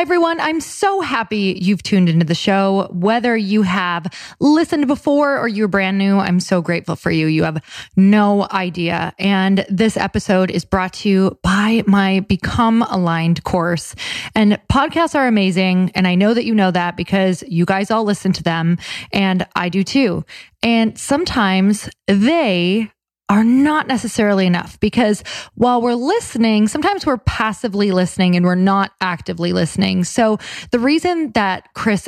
Hi, everyone. I'm so happy you've tuned into the show. Whether you have listened before or you're brand new, I'm so grateful for you. You have no idea. And this episode is brought to you by my Become Aligned course. And podcasts are amazing. And I know that you know that because you guys all listen to them. And I do too. And sometimes they are not necessarily enough because while we're listening, sometimes we're passively listening and we're not actively listening. So the reason that Chris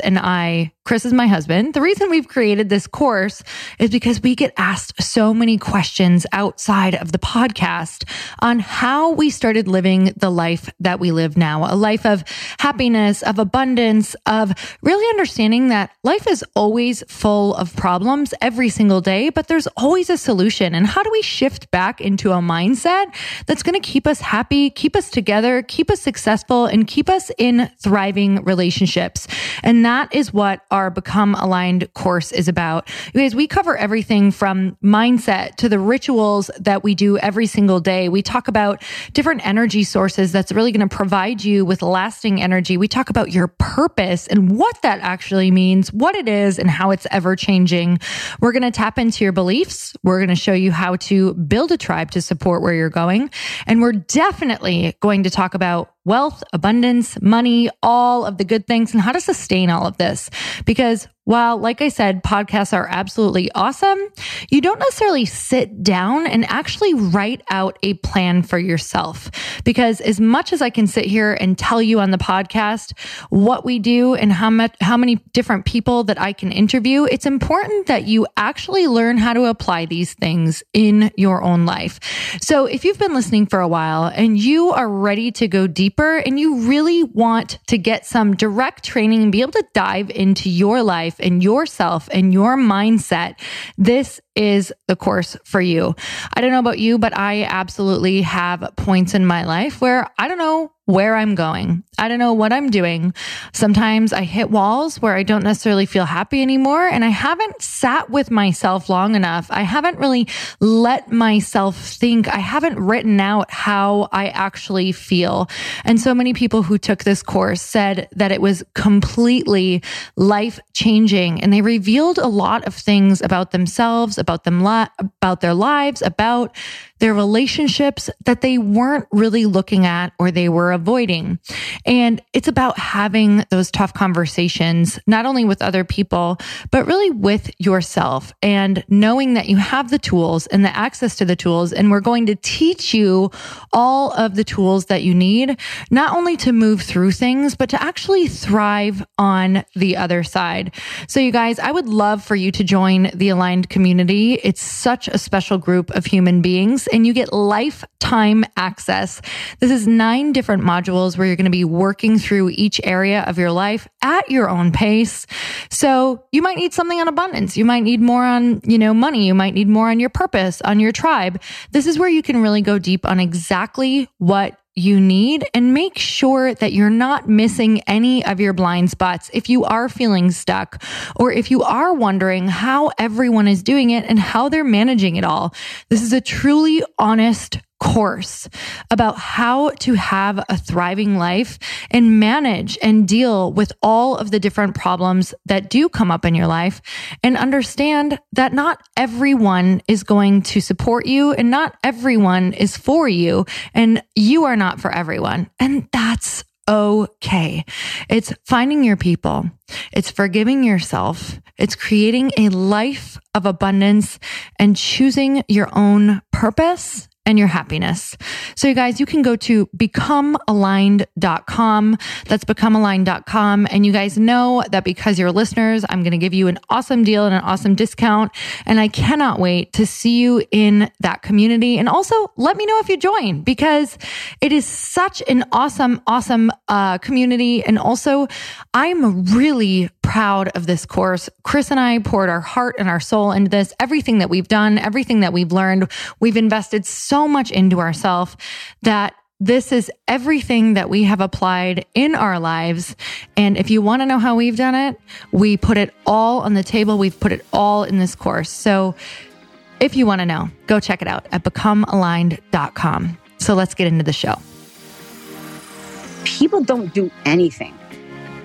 is my husband, the reason we've created this course is because we get asked so many questions outside of the podcast on how we started living the life that we live now, a life of happiness, of abundance, of really understanding that life is always full of problems every single day, but there's always a solution. And how do we shift back into a mindset that's going to keep us happy, keep us together, keep us successful, and keep us in thriving relationships? And that is what our Become Aligned course is about. You guys, we cover everything from mindset to the rituals that we do every single day. We talk about different energy sources that's really going to provide you with lasting energy. We talk about your purpose and what that actually means, what it is, and how it's ever changing. We're going to tap into your beliefs. We're going to show you how to build a tribe to support where you're going. And we're definitely going to talk about wealth, abundance, money, all of the good things, and how to sustain all of this. Because while, like I said, podcasts are absolutely awesome, you don't necessarily sit down and actually write out a plan for yourself. Because as much as I can sit here and tell you on the podcast what we do and how many different people that I can interview, it's important that you actually learn how to apply these things in your own life. So if you've been listening for a while and you are ready to go deeper and you really want to get some direct training and be able to dive into your life and yourself and your mindset, this is the course for you. I don't know about you, but I absolutely have points in my life where I don't know where I'm going. I don't know what I'm doing. Sometimes I hit walls where I don't necessarily feel happy anymore, and I haven't sat with myself long enough. I haven't really let myself think. I haven't written out how I actually feel. And so many people who took this course said that it was completely life-changing, and they revealed a lot of things about themselves, about their lives, about their relationships that they weren't really looking at or they were avoiding. And it's about having those tough conversations, not only with other people, but really with yourself, and knowing that you have the tools and the access to the tools. And we're going to teach you all of the tools that you need, not only to move through things, but to actually thrive on the other side. So you guys, I would love for you to join the Aligned community. It's such a special group of human beings, and you get lifetime access. This is 9 different modules where you're going to be working through each area of your life at your own pace. So you might need something on abundance. You might need more on, money. You might need more on your purpose, on your tribe. This is where you can really go deep on exactly what you need and make sure that you're not missing any of your blind spots. If you are feeling stuck, or if you are wondering how everyone is doing it and how they're managing it all, this is a truly honest course about how to have a thriving life and manage and deal with all of the different problems that do come up in your life, and understand that not everyone is going to support you and not everyone is for you, and you are not for everyone. And that's okay. It's finding your people. It's forgiving yourself. It's creating a life of abundance and choosing your own purpose and your happiness. So you guys, you can go to becomealigned.com. That's becomealigned.com. And you guys know that because you're listeners, I'm going to give you an awesome deal and an awesome discount. And I cannot wait to see you in that community. And also let me know if you join, because it is such an awesome community. And also I'm really proud of this course. Chris and I poured our heart and our soul into this. Everything that we've done, everything that we've learned, we've invested so much into ourselves that this is everything that we have applied in our lives. And if you want to know how we've done it, we put it all on the table. We've put it all in this course. So if you want to know, go check it out at becomealigned.com. So let's get into the show. People don't do anything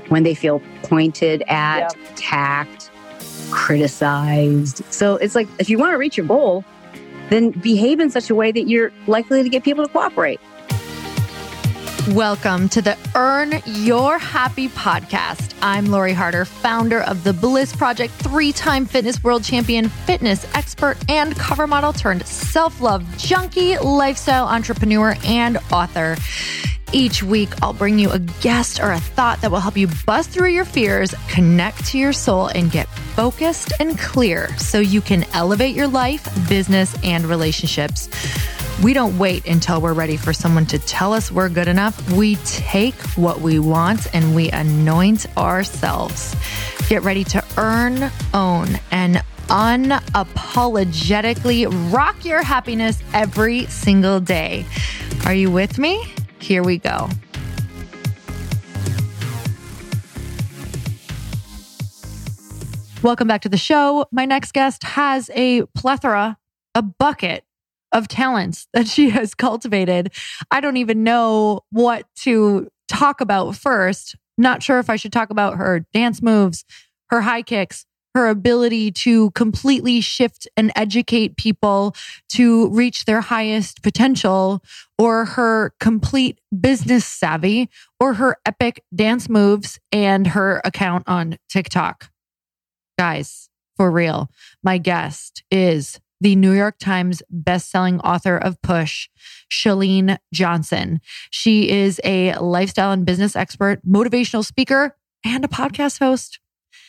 when they feel pointed at, attacked, criticized. So it's like, if you want to reach your goal, then behave in such a way that you're likely to get people to cooperate. Welcome to the Earn Your Happy podcast. I'm Lori Harder, founder of The Bliss Project, 3-time fitness world champion, fitness expert, and cover model turned self-love junkie, lifestyle entrepreneur, and author. Each week, I'll bring you a guest or a thought that will help you bust through your fears, connect to your soul, and get focused and clear so you can elevate your life, business, and relationships. We don't wait until we're ready for someone to tell us we're good enough. We take what we want and we anoint ourselves. Get ready to earn, own, and unapologetically rock your happiness every single day. Are you with me? Here we go. Welcome back to the show. My next guest has a bucket of talents that she has cultivated. I don't even know what to talk about first. Not sure if I should talk about her dance moves, her high kicks, her ability to completely shift and educate people to reach their highest potential, or her complete business savvy, or her epic dance moves and her account on TikTok. Guys, for real, my guest is the New York Times bestselling author of Push, Chalene Johnson. She is a lifestyle and business expert, motivational speaker, and a podcast host.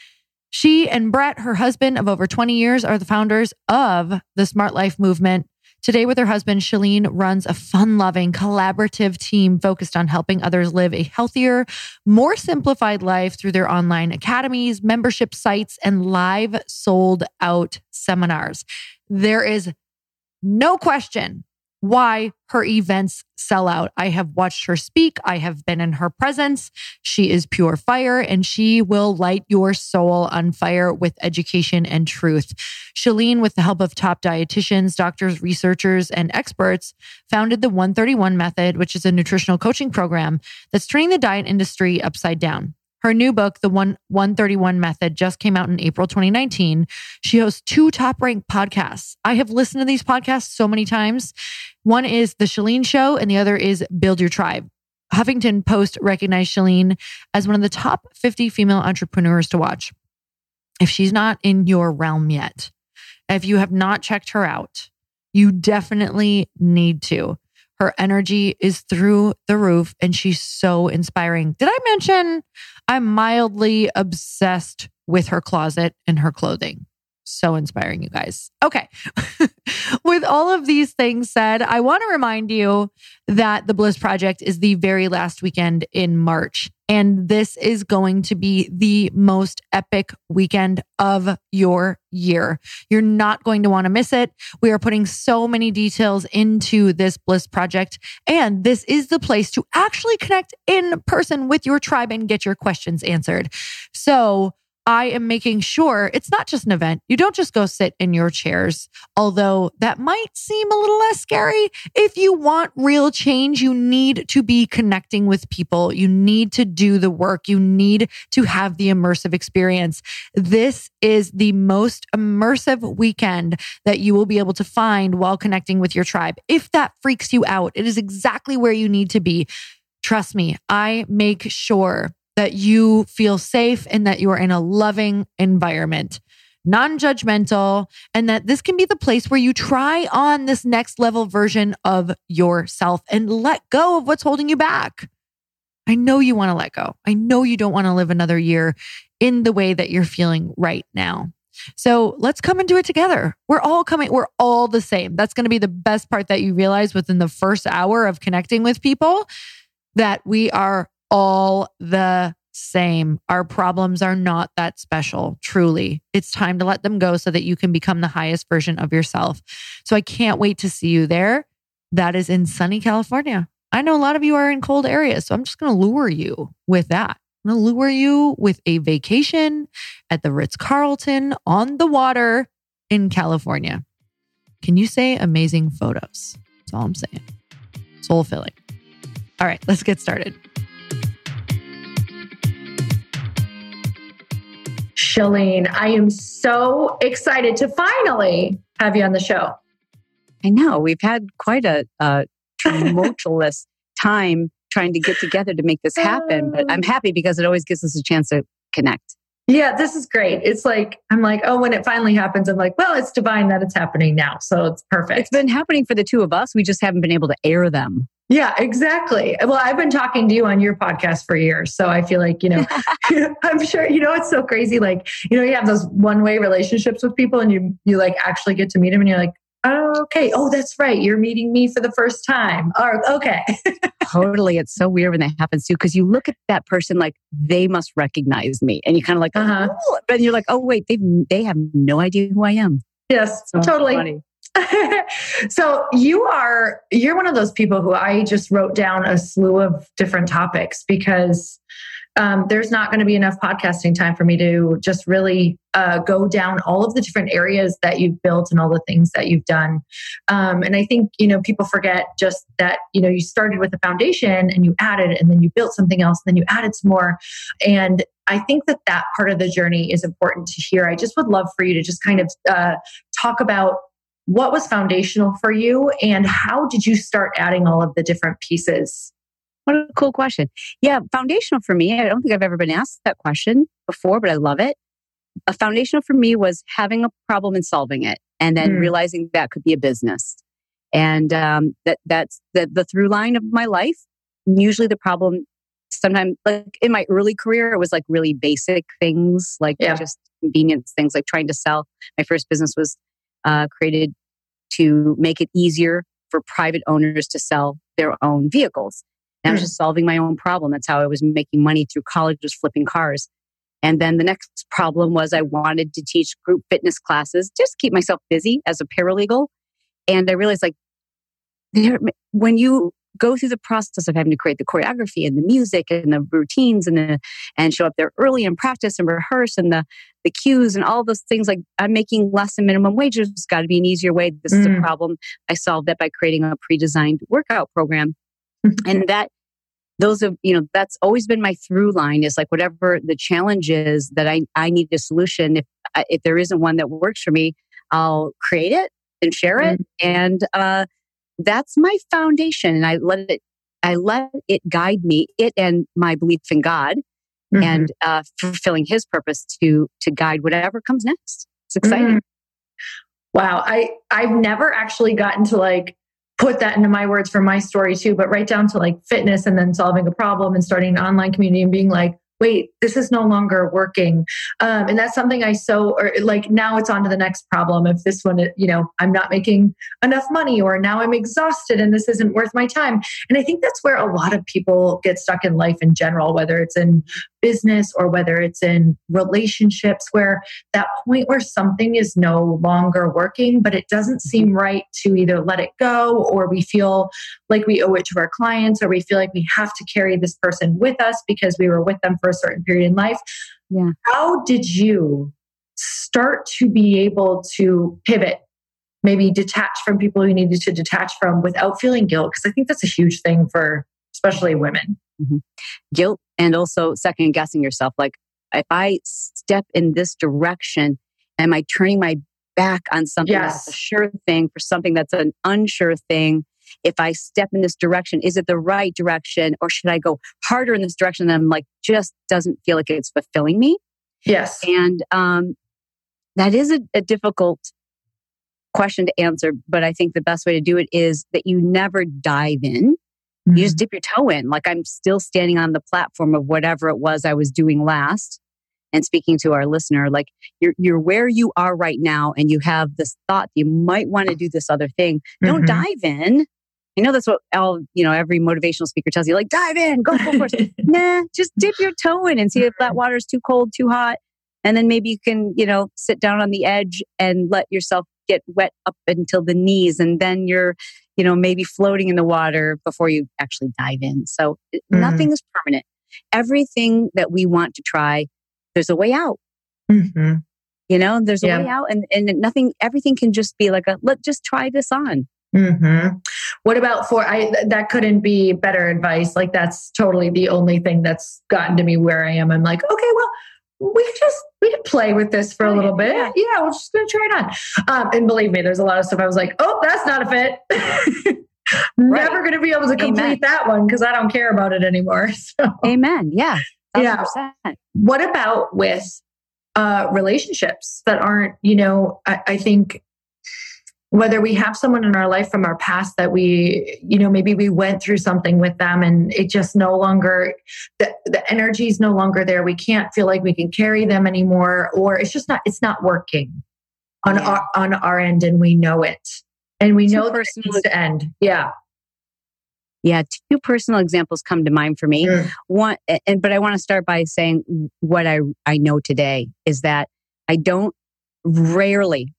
She and Brett, her husband of over 20 years, are the founders of the Smart Life movement. Today with her husband, Chalene runs a fun-loving, collaborative team focused on helping others live a healthier, more simplified life through their online academies, membership sites, and live sold-out seminars. There is no question why her events sell out. I have watched her speak. I have been in her presence. She is pure fire, and she will light your soul on fire with education and truth. Chalene, with the help of top dietitians, doctors, researchers, and experts, founded the 131 Method, which is a nutritional coaching program that's turning the diet industry upside down. Her new book, The 131 Method, just came out in April 2019. She hosts 2 top-ranked podcasts. I have listened to these podcasts so many times. One is The Chalene Show, and the other is Build Your Tribe. Huffington Post recognized Chalene as one of the top 50 female entrepreneurs to watch. If she's not in your realm yet, if you have not checked her out, you definitely need to. Her energy is through the roof, and she's so inspiring. Did I mention I'm mildly obsessed with her closet and her clothing? So inspiring, you guys. Okay. With all of these things said, I want to remind you that the Bliss Project is the very last weekend in March. And this is going to be the most epic weekend of your year. You're not going to want to miss it. We are putting so many details into this Bliss Project. And this is the place to actually connect in person with your tribe and get your questions answered. So I am making sure it's not just an event. You don't just go sit in your chairs, although that might seem a little less scary. If you want real change, you need to be connecting with people. You need to do the work. You need to have the immersive experience. This is the most immersive weekend that you will be able to find while connecting with your tribe. If that freaks you out, it is exactly where you need to be. Trust me, I make sure that you feel safe and that you are in a loving environment, non-judgmental, and that this can be the place where you try on this next level version of yourself and let go of what's holding you back. I know you want to let go. I know you don't want to live another year in the way that you're feeling right now. So let's come and do it together. We're all the same. That's going to be the best part, that you realize within the first hour of connecting with people that we are all the same. Our problems are not that special, truly. It's time to let them go so that you can become the highest version of yourself. So I can't wait to see you there. That is in sunny California. I know a lot of you are in cold areas, so I'm just going to lure you with that. I'm going to lure you with a vacation at the Ritz-Carlton on the water in California. Can you say amazing photos? That's all I'm saying. Soul filling. All right, let's get started. Chalene, I am so excited to finally have you on the show. I know. We've had quite a tumultuous time trying to get together to make this happen, but I'm happy because it always gives us a chance to connect. Yeah, this is great. It's like, I'm like, oh, when it finally happens, I'm like, well, it's divine that it's happening now. So it's perfect. It's been happening for the two of us. We just haven't been able to air them. Yeah, exactly. Well, I've been talking to you on your podcast for years. So I feel like, I'm sure, it's so crazy. Like, you have those one-way relationships with people and you like actually get to meet them and you're like, oh, okay. Oh, that's right. You're meeting me for the first time. Or, okay. Totally. It's so weird when that happens too, because you look at that person like they must recognize me. And you kind of like, oh, but you're like, oh, wait, they have no idea who I am. Yes, so totally. Funny. So you're one of those people who I just wrote down a slew of different topics because there's not going to be enough podcasting time for me to just really go down all of the different areas that you've built and all the things that you've done. And I think, people forget just that, you started with a foundation and you added, and then you built something else, and then you added some more. And I think that part of the journey is important to hear. I just would love for you to just kind of talk about what was foundational for you and how did you start adding all of the different pieces? What a cool question. Yeah, foundational for me, I don't think I've ever been asked that question before, but I love it. A foundational for me was having a problem and solving it, and then realizing that could be a business. And that's the through line of my life. Usually the problem, sometimes like in my early career, it was like really basic things, like just convenience things, like trying to sell. My first business was created to make it easier for private owners to sell their own vehicles. And I was just solving my own problem. That's how I was making money through college, was flipping cars. And then the next problem was I wanted to teach group fitness classes, just keep myself busy as a paralegal. And I realized when you go through the process of having to create the choreography and the music and the routines and show up there early and practice and rehearse and the cues and all those things, like I'm making less than minimum wage. There's got to be an easier way. This is a problem. I solved that by creating a pre-designed workout program. And that's always been my through line, is like whatever the challenge is that I need a solution. If there isn't one that works for me, I'll create it and share it. And that's my foundation. And I let it guide me, it and my belief in God and fulfilling His purpose to guide whatever comes next. It's exciting. Wow. I've never actually gotten to put that into my words for my story too, but right down to fitness and then solving a problem and starting an online community and being like, wait, this is no longer working. And that's something now it's on to the next problem. If this one, I'm not making enough money, or now I'm exhausted and this isn't worth my time. And I think that's where a lot of people get stuck in life in general, whether it's in business or whether it's in relationships, where that point where something is no longer working, but it doesn't seem right to either let it go, or we feel like we owe it to our clients, or we feel like we have to carry this person with us because we were with them for a certain period in life. Yeah. How did you start to be able to pivot, maybe detach from people you needed to detach from without feeling guilt? Because I think that's a huge thing for especially women. Guilt, and also second guessing yourself. Like, if I step in this direction, am I turning my back on something that's a sure thing for something that's an unsure thing? If I step in this direction, is it the right direction, or should I go harder in this direction that I'm just doesn't feel like it's fulfilling me? Yes. And that is a difficult question to answer, but I think the best way to do it is that you never dive in. You just dip your toe in. Like, I'm still standing on the platform of whatever it was I was doing last. And speaking to our listener, like, you're where you are right now, and you have this thought you might want to do this other thing. Don't dive in. I know that's what every motivational speaker tells you, like, dive in, go full force. Nah, just dip your toe in and see if that water's too cold, too hot. And then maybe you can, sit down on the edge and let yourself get wet up until the knees. And then you're, maybe floating in the water before you actually dive in. So nothing is permanent. Everything that we want to try, there's a way out. There's a way out, and everything can just be like let's just try this on. What about that couldn't be better advice. Like, that's totally the only thing that's gotten to me where I am. I'm like, okay, well, we could play with this for a little bit. Yeah, we're just going to try it on. And believe me, there's a lot of stuff I was like, oh, that's not a fit. Never going to be able to complete that one because I don't care about it anymore. So. Amen. Yeah. 1,000%. Yeah. What about with relationships that aren't, I think whether we have someone in our life from our past that we, maybe we went through something with them and it just no longer, the energy is no longer there. We can't feel like we can carry them anymore, or it's not working on our end, and we know it. And we know that it needs to end. Yeah. Yeah. 2 personal examples come to mind for me. One, but I want to start by saying what I know today is that I don't rarely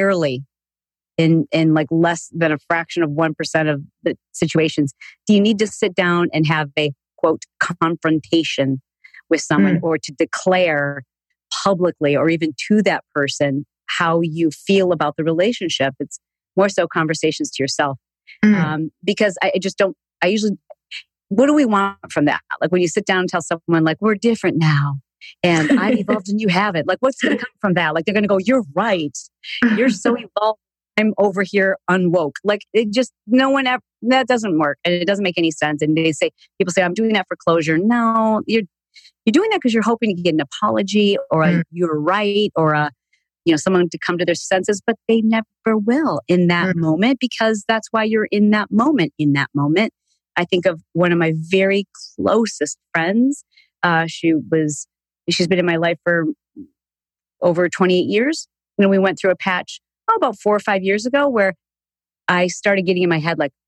in like less than a fraction of 1% of the situations, do you need to sit down and have a quote confrontation with someone or to declare publicly or even to that person how you feel about the relationship. It's more so conversations to yourself. Because I usually, what do we want from that? Like when you sit down and tell someone like, we're different now and I've evolved and you haven't, like what's going to come from that? Like they're going to go, you're right. You're so evolved. I'm over here unwoke. Like it just, no one ever, that doesn't work. And it doesn't make any sense. And people say, I'm doing that for closure. No, you're doing that because you're hoping to get an apology or you're right or someone to come to their senses, but they never will in that moment because that's why you're in that moment. In that moment, I think of one of my very closest friends. She's been in my life for over 28 years. And we went through a patch about 4 or 5 years ago where I started getting in my head like,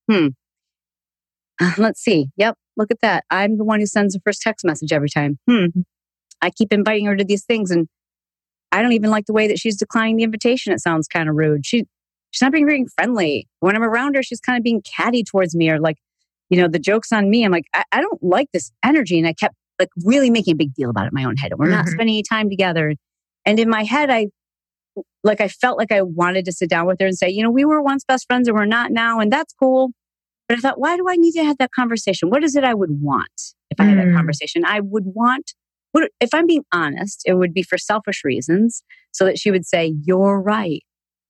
let's see. Yep. Look at that. I'm the one who sends the first text message every time. I keep inviting her to these things and I don't even like the way that she's declining the invitation. It sounds kind of rude. She's not being very friendly. When I'm around her, she's kind of being catty towards me or like, the joke's on me. I'm like, I don't like this energy. And I kept like really making a big deal about it in my own head. And we're not spending any time together. And in my head, I felt like I wanted to sit down with her and say, we were once best friends and we're not now. And that's cool. But I thought, why do I need to have that conversation? What is it I would want if I had that conversation? I would want, if I'm being honest, it would be for selfish reasons so that she would say, you're right.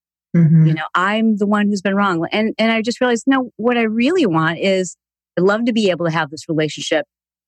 I'm the one who's been wrong. And I just realized, no, what I really want is I'd love to be able to have this relationship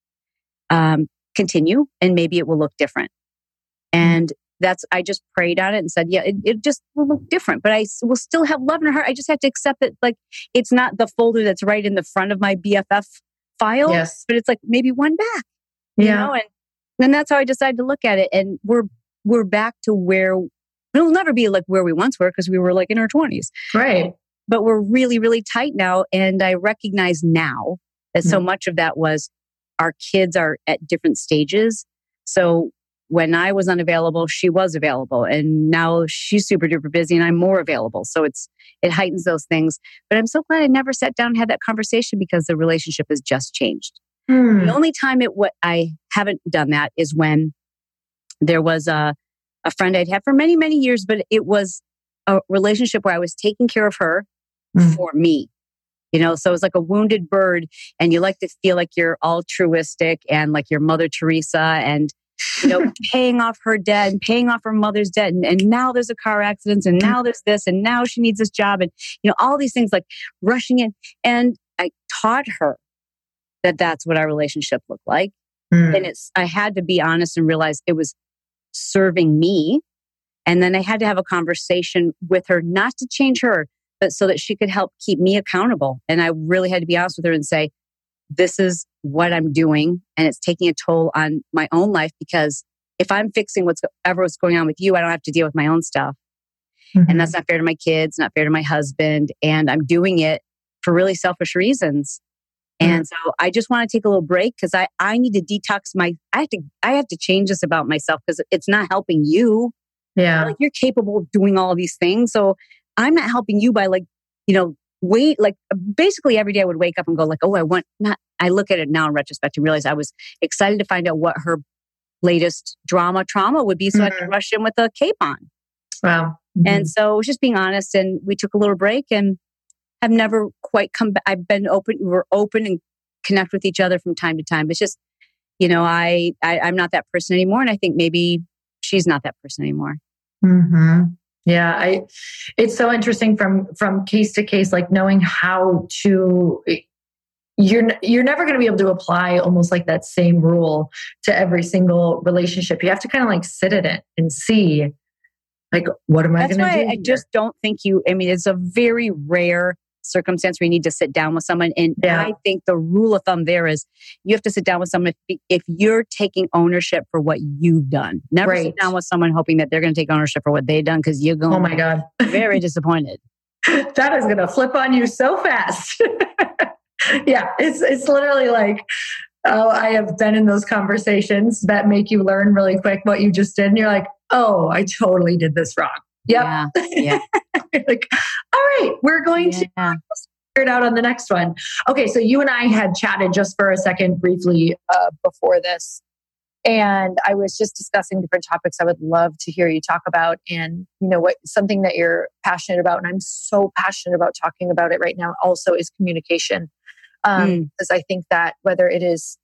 continue and maybe it will look different. And I just prayed on it and said, yeah, it just will look different, but I will still have love in her heart. I just have to accept that like, it's not the folder that's right in the front of my BFF file, but it's like maybe one back, and then that's how I decided to look at it. And we're back to where we'll never be like where we once were because we were like in our 20s. Right. But we're really, really tight now. And I recognize now that so much of that was our kids are at different stages. So when I was unavailable, she was available. And now she's super duper busy and I'm more available. So it heightens those things. But I'm so glad I never sat down and had that conversation because the relationship has just changed. The only time I haven't done that is when there was a friend I'd had for many, many years, but it was a relationship where I was taking care of her for me. So it was like a wounded bird and you like to feel like you're altruistic and like your Mother Teresa and, paying off her debt and paying off her mother's debt. And now there's a car accident and now there's this and now she needs this job and, all these things like rushing in. And I taught her that that's what our relationship looked like. And I had to be honest and realize it was serving me. And then I had to have a conversation with her, not to change her, but so that she could help keep me accountable. And I really had to be honest with her and say, this is what I'm doing. And it's taking a toll on my own life because if I'm fixing what's going on with you, I don't have to deal with my own stuff. And that's not fair to my kids, not fair to my husband. And I'm doing it for really selfish reasons. And so I just want to take a little break because I need to detox I have to change this about myself because it's not helping you. Yeah. Like you're capable of doing all these things. So I'm not helping you by basically every day I would wake up and go like, oh, I look at it now in retrospect and realize I was excited to find out what her latest trauma would be. So I could rush in with a cape on. Wow. And so it was just being honest and we took a little break and have never quite come back. I've been open. We're open and connect with each other from time to time. It's just, I'm not that person anymore. And I think maybe she's not that person anymore. Mm-hmm. Yeah, it's so interesting from case to case, like knowing how to. You're never going to be able to apply almost like that same rule to every single relationship. You have to kind of like sit in it and see, like, what am I going to do? That's why I just don't think it's a very rare circumstance where you need to sit down with someone. And I think the rule of thumb there is you have to sit down with someone if you're taking ownership for what you've done. Never sit down with someone hoping that they're going to take ownership for what they've done, because you're going oh my God. very disappointed. That is going to flip on you so fast. Yeah, it's literally like, oh, I have been in those conversations that make you learn really quick what you just did. And you're like, oh, I totally did this wrong. Yep. Yeah. Like, all right, we're going to figure it out on the next one. Okay, so you and I had chatted just for a second briefly before this. And I was just discussing different topics I would love to hear you talk about, and something that you're passionate about. And I'm so passionate about talking about it right now also is communication. Because I think that whether it is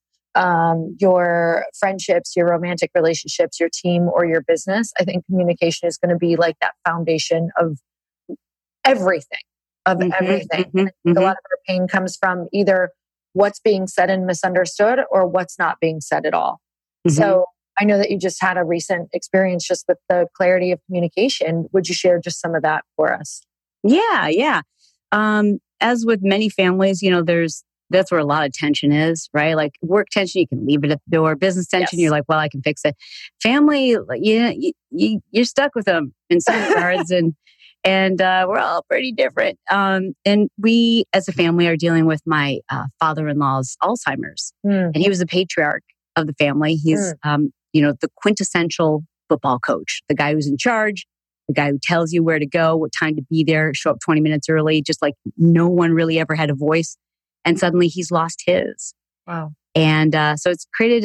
your friendships, your romantic relationships, your team, or your business, I think communication is going to be like that foundation of everything. A lot of our pain comes from either what's being said and misunderstood or what's not being said at all. So I know that you just had a recent experience just with the clarity of communication. Would you share just some of that for us? Yeah. As with many families, that's where a lot of tension is, right? Like work tension, you can leave it at the door. Business tension, you're like, well, I can fix it. Family, you're stuck with them in some regards, and we're all pretty different. And we, as a family, are dealing with my father-in-law's Alzheimer's, and he was the patriarch of the family. He's, the quintessential football coach, the guy who's in charge, the guy who tells you where to go, what time to be there, show up 20 minutes early, just like no one really ever had a voice. And suddenly he's lost his. Wow. And so it's created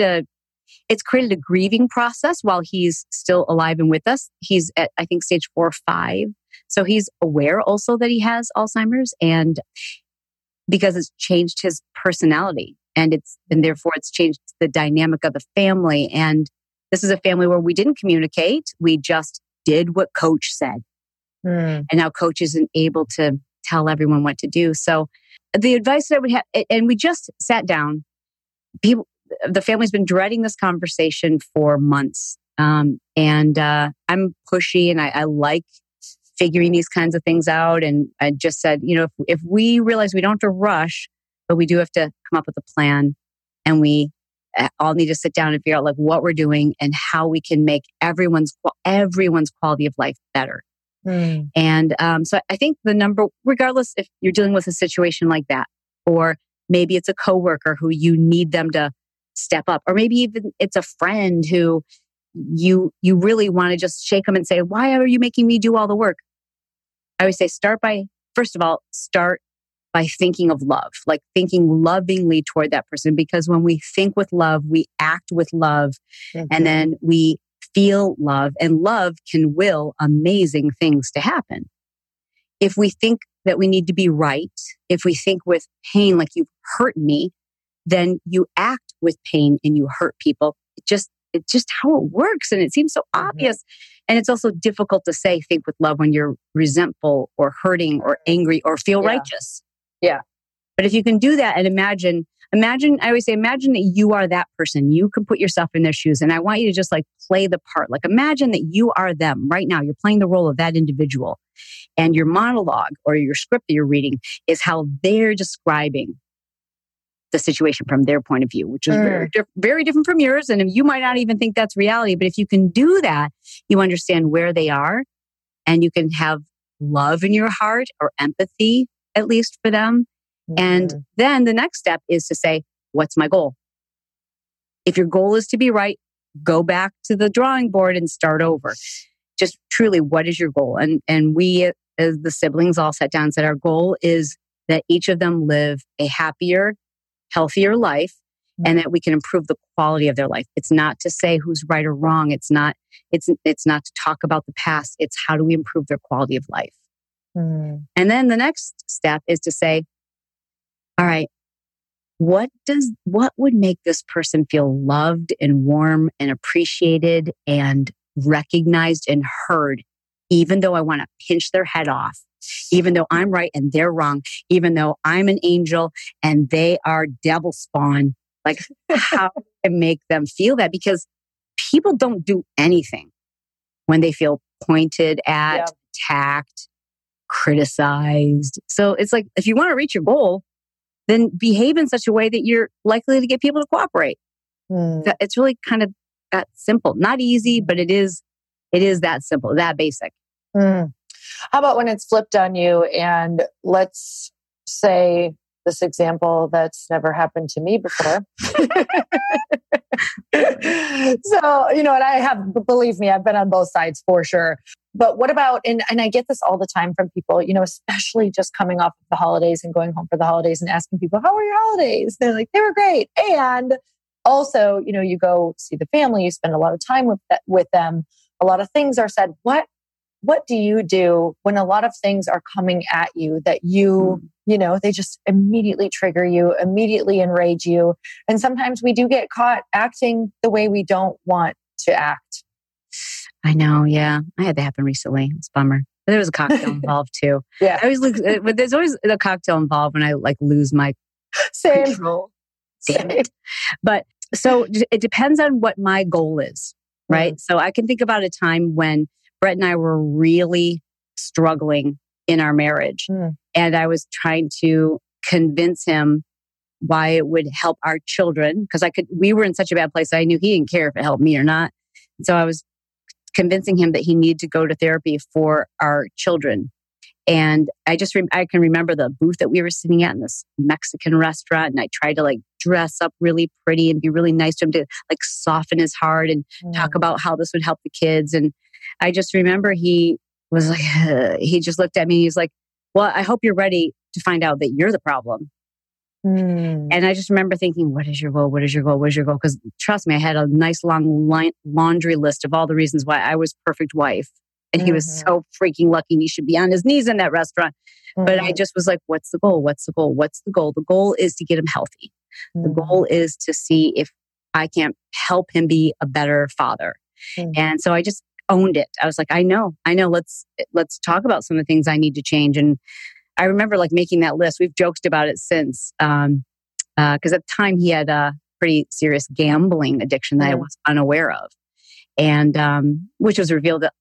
a grieving process while he's still alive and with us. He's at, I think, stage 4 or 5. So he's aware also that he has Alzheimer's, and because it's changed his personality, and therefore it's changed the dynamic of the family. And this is a family where we didn't communicate. We just did what coach said. And now coach isn't able to tell everyone what to do. So the advice that I would have, and we just sat down, the family's been dreading this conversation for months. And I'm pushy, and I like figuring these kinds of things out. And I just said, if we realize we don't have to rush, but we do have to come up with a plan, and we all need to sit down and figure out like what we're doing and how we can make everyone's quality of life better. And so I think regardless if you're dealing with a situation like that, or maybe it's a coworker who you need them to step up, or maybe even it's a friend who you really want to just shake them and say, why are you making me do all the work? I would say start by thinking of love, like thinking lovingly toward that person. Because when we think with love, we act with love, and then we feel love, and love can will amazing things to happen. If we think that we need to be right, if we think with pain, like you've hurt me, then you act with pain and you hurt people. It's just how it works. And it seems so obvious. And it's also difficult to say, think with love when you're resentful or hurting or angry or feel righteous. Yeah. But if you can do that and imagine, I always say, imagine that you are that person. You can put yourself in their shoes. And I want you to just like play the part. Like imagine that you are them right now. You're playing the role of that individual. And your monologue or your script that you're reading is how they're describing the situation from their point of view, which is very different from yours. And you might not even think that's reality. But if you can do that, you understand where they are, and you can have love in your heart, or empathy, at least for them. And then the next step is to say, what's my goal? If your goal is to be right, go back to the drawing board and start over. Just truly, what is your goal? And we, as the siblings, all sat down and said, our goal is that each of them live a happier, healthier life, and that we can improve the quality of their life. It's not to say who's right or wrong. It's not to talk about the past. It's how do we improve their quality of life? And then the next step is to say, all right, what would make this person feel loved and warm and appreciated and recognized and heard, even though I want to pinch their head off, even though I'm right and they're wrong, even though I'm an angel and they are devil spawn. Like, how I make them feel that? Because people don't do anything when they feel pointed at, attacked, criticized. So it's like, if you want to reach your goal, then behave in such a way that you're likely to get people to cooperate. It's really kind of that simple. Not easy, but it is that simple, that basic. How about when it's flipped on you? And let's say this example that's never happened to me before. So, and I have, believe me, I've been on both sides for sure. But what about, and I get this all the time from people, especially just coming off of the holidays and going home for the holidays and asking people, how were your holidays? They're like, they were great. And also, you go see the family, you spend a lot of time with them. A lot of things are said. What do you do when a lot of things are coming at you that they just immediately trigger you, immediately enrage you? And sometimes we do get caught acting the way we don't want to act. I know. Yeah. I had that happen recently. It's a bummer. But there was a cocktail involved too. Yeah. I always look, but there's always a cocktail involved when I lose my control. Damn it. But so it depends on what my goal is, right? So I can think about a time when Brett and I were really struggling in our marriage. And I was trying to convince him why it would help our children. Because we were in such a bad place. I knew he didn't care if it helped me or not. So I was convincing him that he needed to go to therapy for our children. And I can remember the booth that we were sitting at in this Mexican restaurant. And I tried to dress up really pretty and be really nice to him, to soften his heart and talk about how this would help the kids. And I just remember he was like, he just looked at me. He's like, well, I hope you're ready to find out that you're the problem. And I just remember thinking, what is your goal? What is your goal? What is your goal? Because trust me, I had a nice long laundry list of all the reasons why I was perfect wife. And he was so freaking lucky, and he should be on his knees in that restaurant. But I just was like, what's the goal? What's the goal? What's the goal? The goal is to get him healthy. The goal is to see if I can help him be a better father. And so I just owned it. I was like, I know. Let's talk about some of the things I need to change. And I remember making that list. We've joked about it since, because at the time he had a pretty serious gambling addiction that I was unaware of. And, which was revealed that,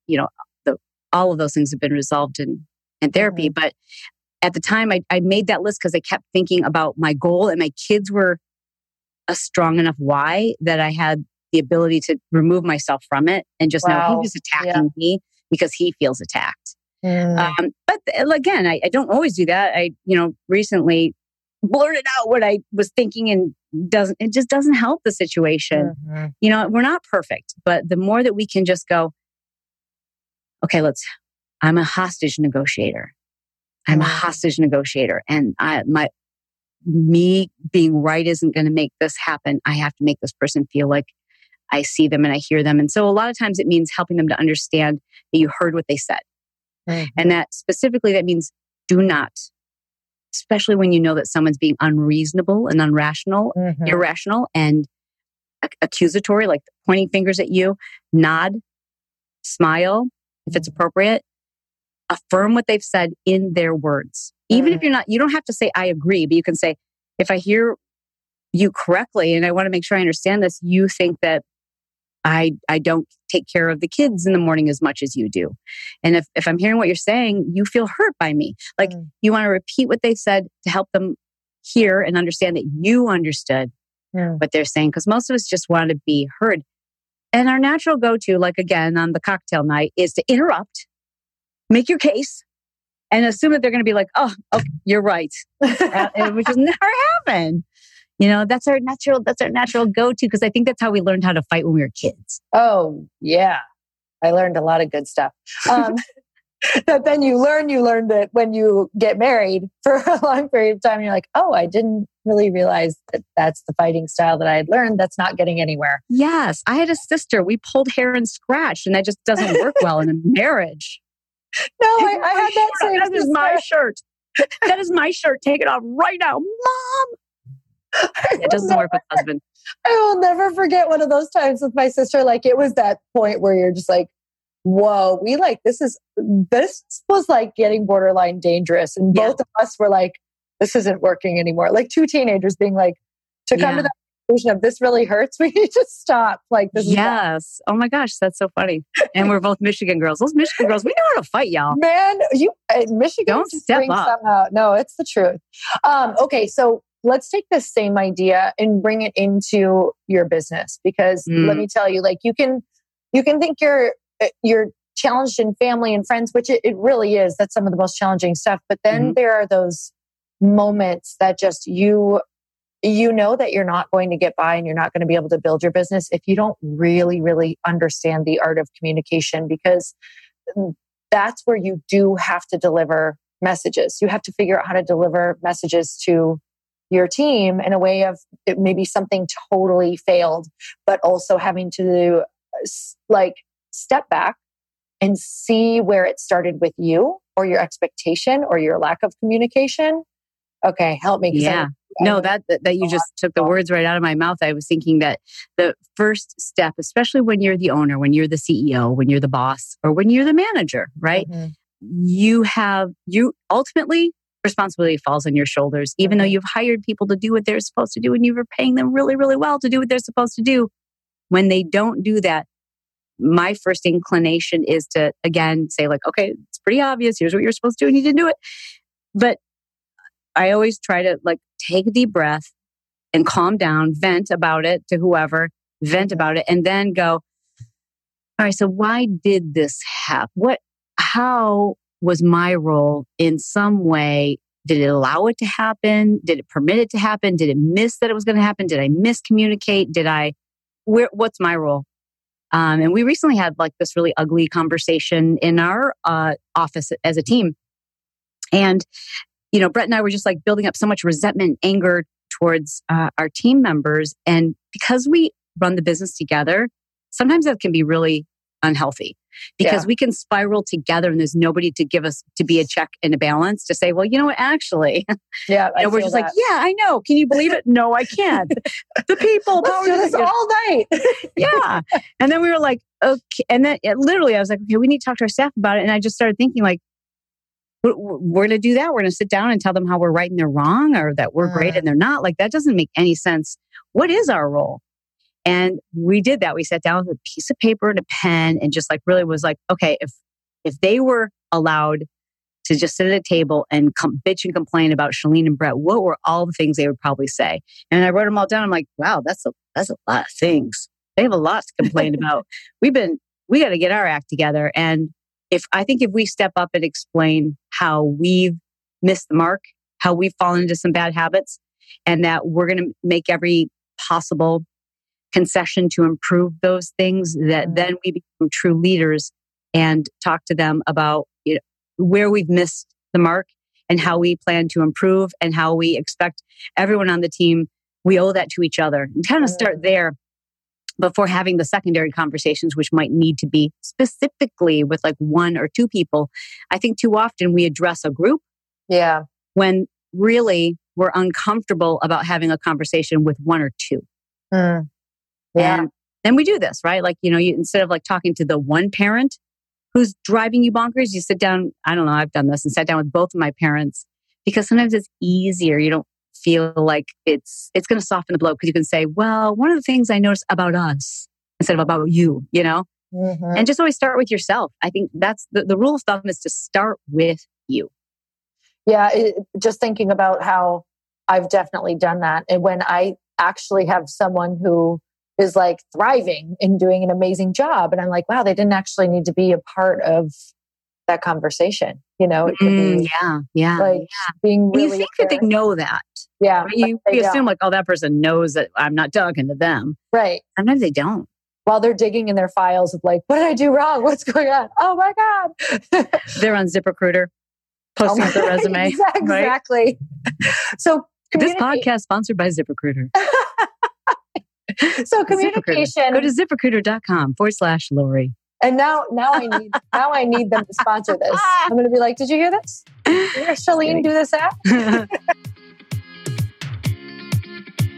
all of those things have been resolved in therapy. But at the time I made that list because I kept thinking about my goal, and my kids were a strong enough why that I had the ability to remove myself from it and just know he was attacking me because he feels attacked. But again, I don't always do that. I, recently blurted out what I was thinking, and it just doesn't help the situation. We're not perfect, but the more that we can just go, okay, I'm a hostage negotiator. I'm a hostage negotiator. And me being right isn't going to make this happen. I have to make this person feel like I see them and I hear them. And so a lot of times it means helping them to understand that you heard what they said. And that specifically, that means do not, especially when you know that someone's being unreasonable and irrational and accusatory, pointing fingers at you, nod, smile, if it's appropriate, affirm what they've said in their words. Even if you don't have to say, I agree, but you can say, if I hear you correctly, and I want to make sure I understand this, you think that I don't take care of the kids in the morning as much as you do. And if I'm hearing what you're saying, you feel hurt by me. You want to repeat what they said to help them hear and understand that you understood what they're saying. Because most of us just want to be heard. And our natural go-to, again, on the cocktail night, is to interrupt, make your case, and assume that they're going to be like, oh, okay, you're right. Which has never happened. That's our natural go-to, because I think that's how we learned how to fight when we were kids. Oh, yeah. I learned a lot of good stuff. But then you learned it when you get married for a long period of time. And you're like, oh, I didn't really realize that that's the fighting style that I had learned. That's not getting anywhere. Yes. I had a sister. We pulled hair and scratched, and that just doesn't work well in a marriage. No, I had that same That is my shirt. That is my shirt. Take it off right now. Mom! It doesn't work with husband. I will never forget one of those times with my sister. Like it was that point where you're just like, whoa, this was like getting borderline dangerous. And both of us were like, this isn't working anymore. Like two teenagers being like, to come to that conclusion of this really hurts, we need to stop. Like this is oh my gosh, that's so funny. And we're both Michigan girls. Those Michigan girls, we know how to fight, y'all. Man, Michigan don't step up. Somehow. No, it's the truth. Okay, so let's take this same idea and bring it into your business, because let me tell you, like you can think you're challenged in family and friends, which it really is. That's some of the most challenging stuff. But then there are those moments that just you know that you're not going to get by and you're not going to be able to build your business if you don't really, really understand the art of communication, because that's where you do have to deliver messages. You have to figure out how to deliver messages to your team in a way of it maybe something totally failed, but also having to like step back and see where it started with you or your expectation or your lack of communication. Okay, help me. Yeah. No, that you just took the words right out of my mouth. I was thinking that the first step, especially when you're the owner, when you're the CEO, when you're the boss, or when you're the manager, right? You ultimately, responsibility falls on your shoulders, even though you've hired people to do what they're supposed to do and you were paying them really, really well to do what they're supposed to do. When they don't do that, my first inclination is to, again, say like, okay, it's pretty obvious. Here's what you're supposed to do and you didn't do it. But I always try to like take a deep breath and calm down, vent about it to whoever, vent about it, and then go, all right, so why did this happen? How was my role in some way? Did it allow it to happen? Did it permit it to happen? Did it miss that it was going to happen? Did I miscommunicate? What's my role? And we recently had like this really ugly conversation in our office as a team. And Brett and I were just like building up so much resentment, anger towards our team members. And because we run the business together, sometimes that can be really unhealthy because we can spiral together and there's nobody to give us to be a check and a balance to say, well, you know what, actually, we're just like, yeah, I know. Can you believe it? No, I can't. The people let's do this all night. Yeah. And then we were like, okay. And then literally I was like, okay, we need to talk to our staff about it. And I just started thinking like, we're going to do that. We're going to sit down and tell them how we're right and they're wrong, or that we're great and they're not. Like, that doesn't make any sense. What is our role? And we did that. We sat down with a piece of paper and a pen and just like really was like, okay, if they were allowed to just sit at a table and bitch and complain about Chalene and Brett, what were all the things they would probably say? And I wrote them all down. I'm like, wow, that's a lot of things. They have a lot to complain about. We got to get our act together. And I think if we step up and explain how we've missed the mark, how we've fallen into some bad habits, and that we're going to make every possible concession to improve those things, that then we become true leaders and talk to them about where we've missed the mark and how we plan to improve and how we expect everyone on the team, we owe that to each other. And kind of start there before having the secondary conversations, which might need to be specifically with like one or two people. I think too often we address a group when really we're uncomfortable about having a conversation with one or two. And then we do this, right? Like, you instead of like talking to the one parent who's driving you bonkers, you sit down. I don't know, I've done this and sat down with both of my parents because sometimes it's easier. You don't feel like it's going to soften the blow because you can say, well, one of the things I noticed about us instead of about you, and just always start with yourself. I think that's the rule of thumb is to start with you. Yeah. Just thinking about how I've definitely done that. And when I actually have someone who is like thriving and doing an amazing job, and I'm like, wow, they didn't actually need to be a part of that conversation. It could be being really. You think that they know that. Yeah. Right? You assume like, oh, that person knows that I'm not talking to them. Right. Sometimes they don't. While they're digging in their files of like, what did I do wrong? What's going on? Oh my God. They're on ZipRecruiter posting their resume. Exactly. Right? So this podcast sponsored by ZipRecruiter. So communication. ZipRecruiter. Go to ZipRecruiter.com/Lori. And now I need them to sponsor this. I'm going to be like, did you hear this? Did you hear Chalene do this app?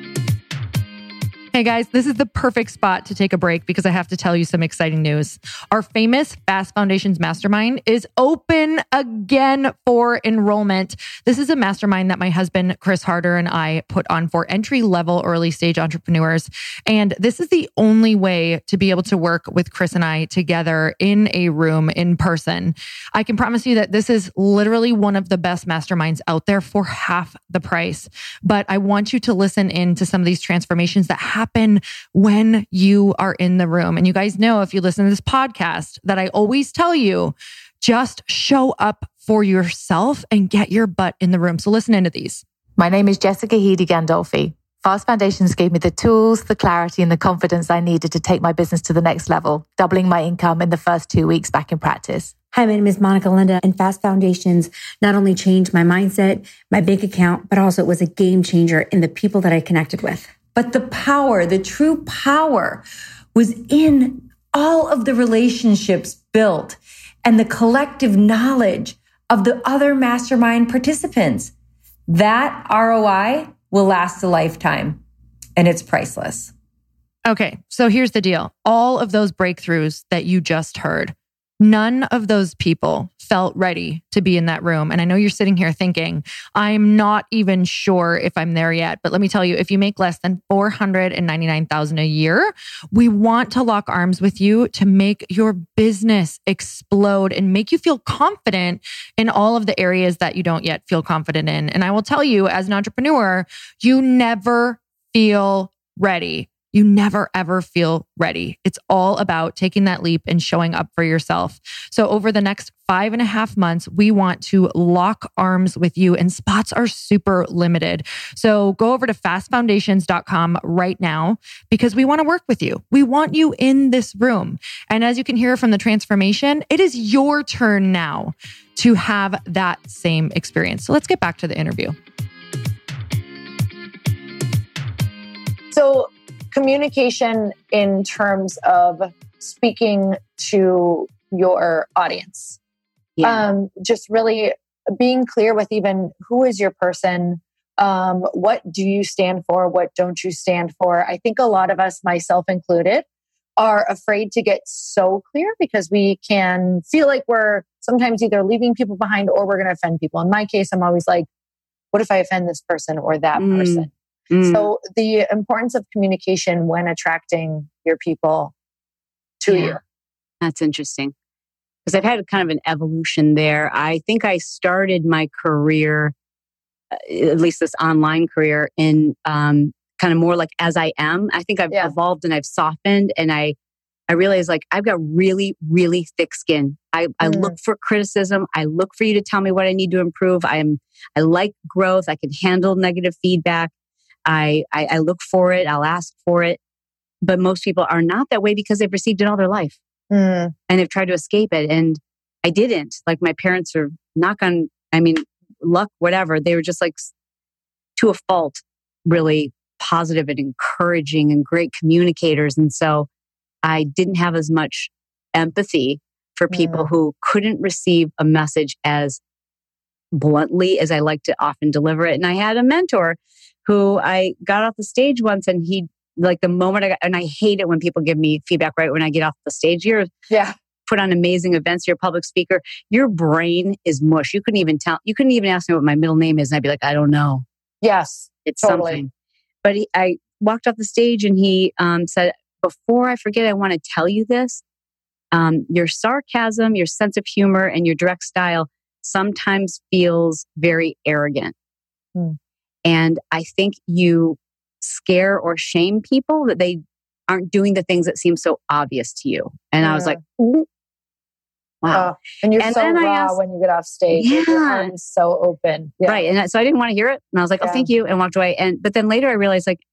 Hey guys, this is the perfect spot to take a break because I have to tell you some exciting news. Our famous Fast Foundations Mastermind is open again for enrollment. This is a mastermind that my husband, Chris Harder, and I put on for entry-level early stage entrepreneurs. And this is the only way to be able to work with Chris and I together in a room in person. I can promise you that this is literally one of the best masterminds out there for half the price. But I want you to listen in to some of these transformations that happen when you are in the room. And you guys know, if you listen to this podcast, that I always tell you, just show up for yourself and get your butt in the room. So listen into these. My name is Jessica Heedy Gandolfi. Fast Foundations gave me the tools, the clarity, and the confidence I needed to take my business to the next level, doubling my income in the first 2 weeks back in practice. Hi, my name is Monica Linda, and Fast Foundations not only changed my mindset, my bank account, but also it was a game changer in the people that I connected with. But the power, the true power, was in all of the relationships built and the collective knowledge of the other mastermind participants. That ROI will last a lifetime, and it's priceless. Okay, so here's the deal. All of those breakthroughs that you just heard, none of those people felt ready to be in that room. And I know you're sitting here thinking, I'm not even sure if I'm there yet. But let me tell you, if you make less than $499,000 a year, we want to lock arms with you to make your business explode and make you feel confident in all of the areas that you don't yet feel confident in. And I will tell you, as an entrepreneur, you never feel ready. You never, ever feel ready. It's all about taking that leap and showing up for yourself. So over the next 5.5 months, we want to lock arms with you, and spots are super limited. So go over to fastfoundations.com right now because we want to work with you. We want you in this room. And as you can hear from the transformation, it is your turn now to have that same experience. So let's get back to the interview. So communication in terms of speaking to your audience. Just really being clear with even who is your person, what do you stand for, what don't you stand for. I think a lot of us, myself included, are afraid to get so clear because we can feel like we're sometimes either leaving people behind or we're going to offend people. In my case, I'm always like, what if I offend this person or that person? So the importance of communication when attracting your people to you. That's interesting. Because I've had kind of an evolution there. I think I started my career, at least this online career, in kind of more like as I am. I think I've evolved and I've softened, and I realized like I've got really, really thick skin. I look for criticism. I look for you to tell me what I need to improve. I like growth. I can handle negative feedback. I look for it. I'll ask for it. But most people are not that way because they've received it all their life. And they've tried to escape it. And I didn't. Like my parents are luck, whatever. They were just like, to a fault, really positive and encouraging and great communicators. And so I didn't have as much empathy for people who couldn't receive a message as bluntly as I like to often deliver it. And I had a mentor who I got off the stage once, and he, like the moment I hate it when people give me feedback right when I get off the stage. You're put on amazing events, you're a public speaker, your brain is mush. You couldn't even ask me what my middle name is. And I'd be like, I don't know. Yes, it's totally something. But I walked off the stage and he said, before I forget, I want to tell you this. Your sarcasm, your sense of humor, and your direct style sometimes feels very arrogant. And I think you scare or shame people that they aren't doing the things that seem so obvious to you. And I was like, ooh, wow. And you're so raw when you get off stage. Your heart is so open. Yeah. Right. And so I didn't want to hear it. And I was like, oh, thank you. And walked away. But then later I realized like,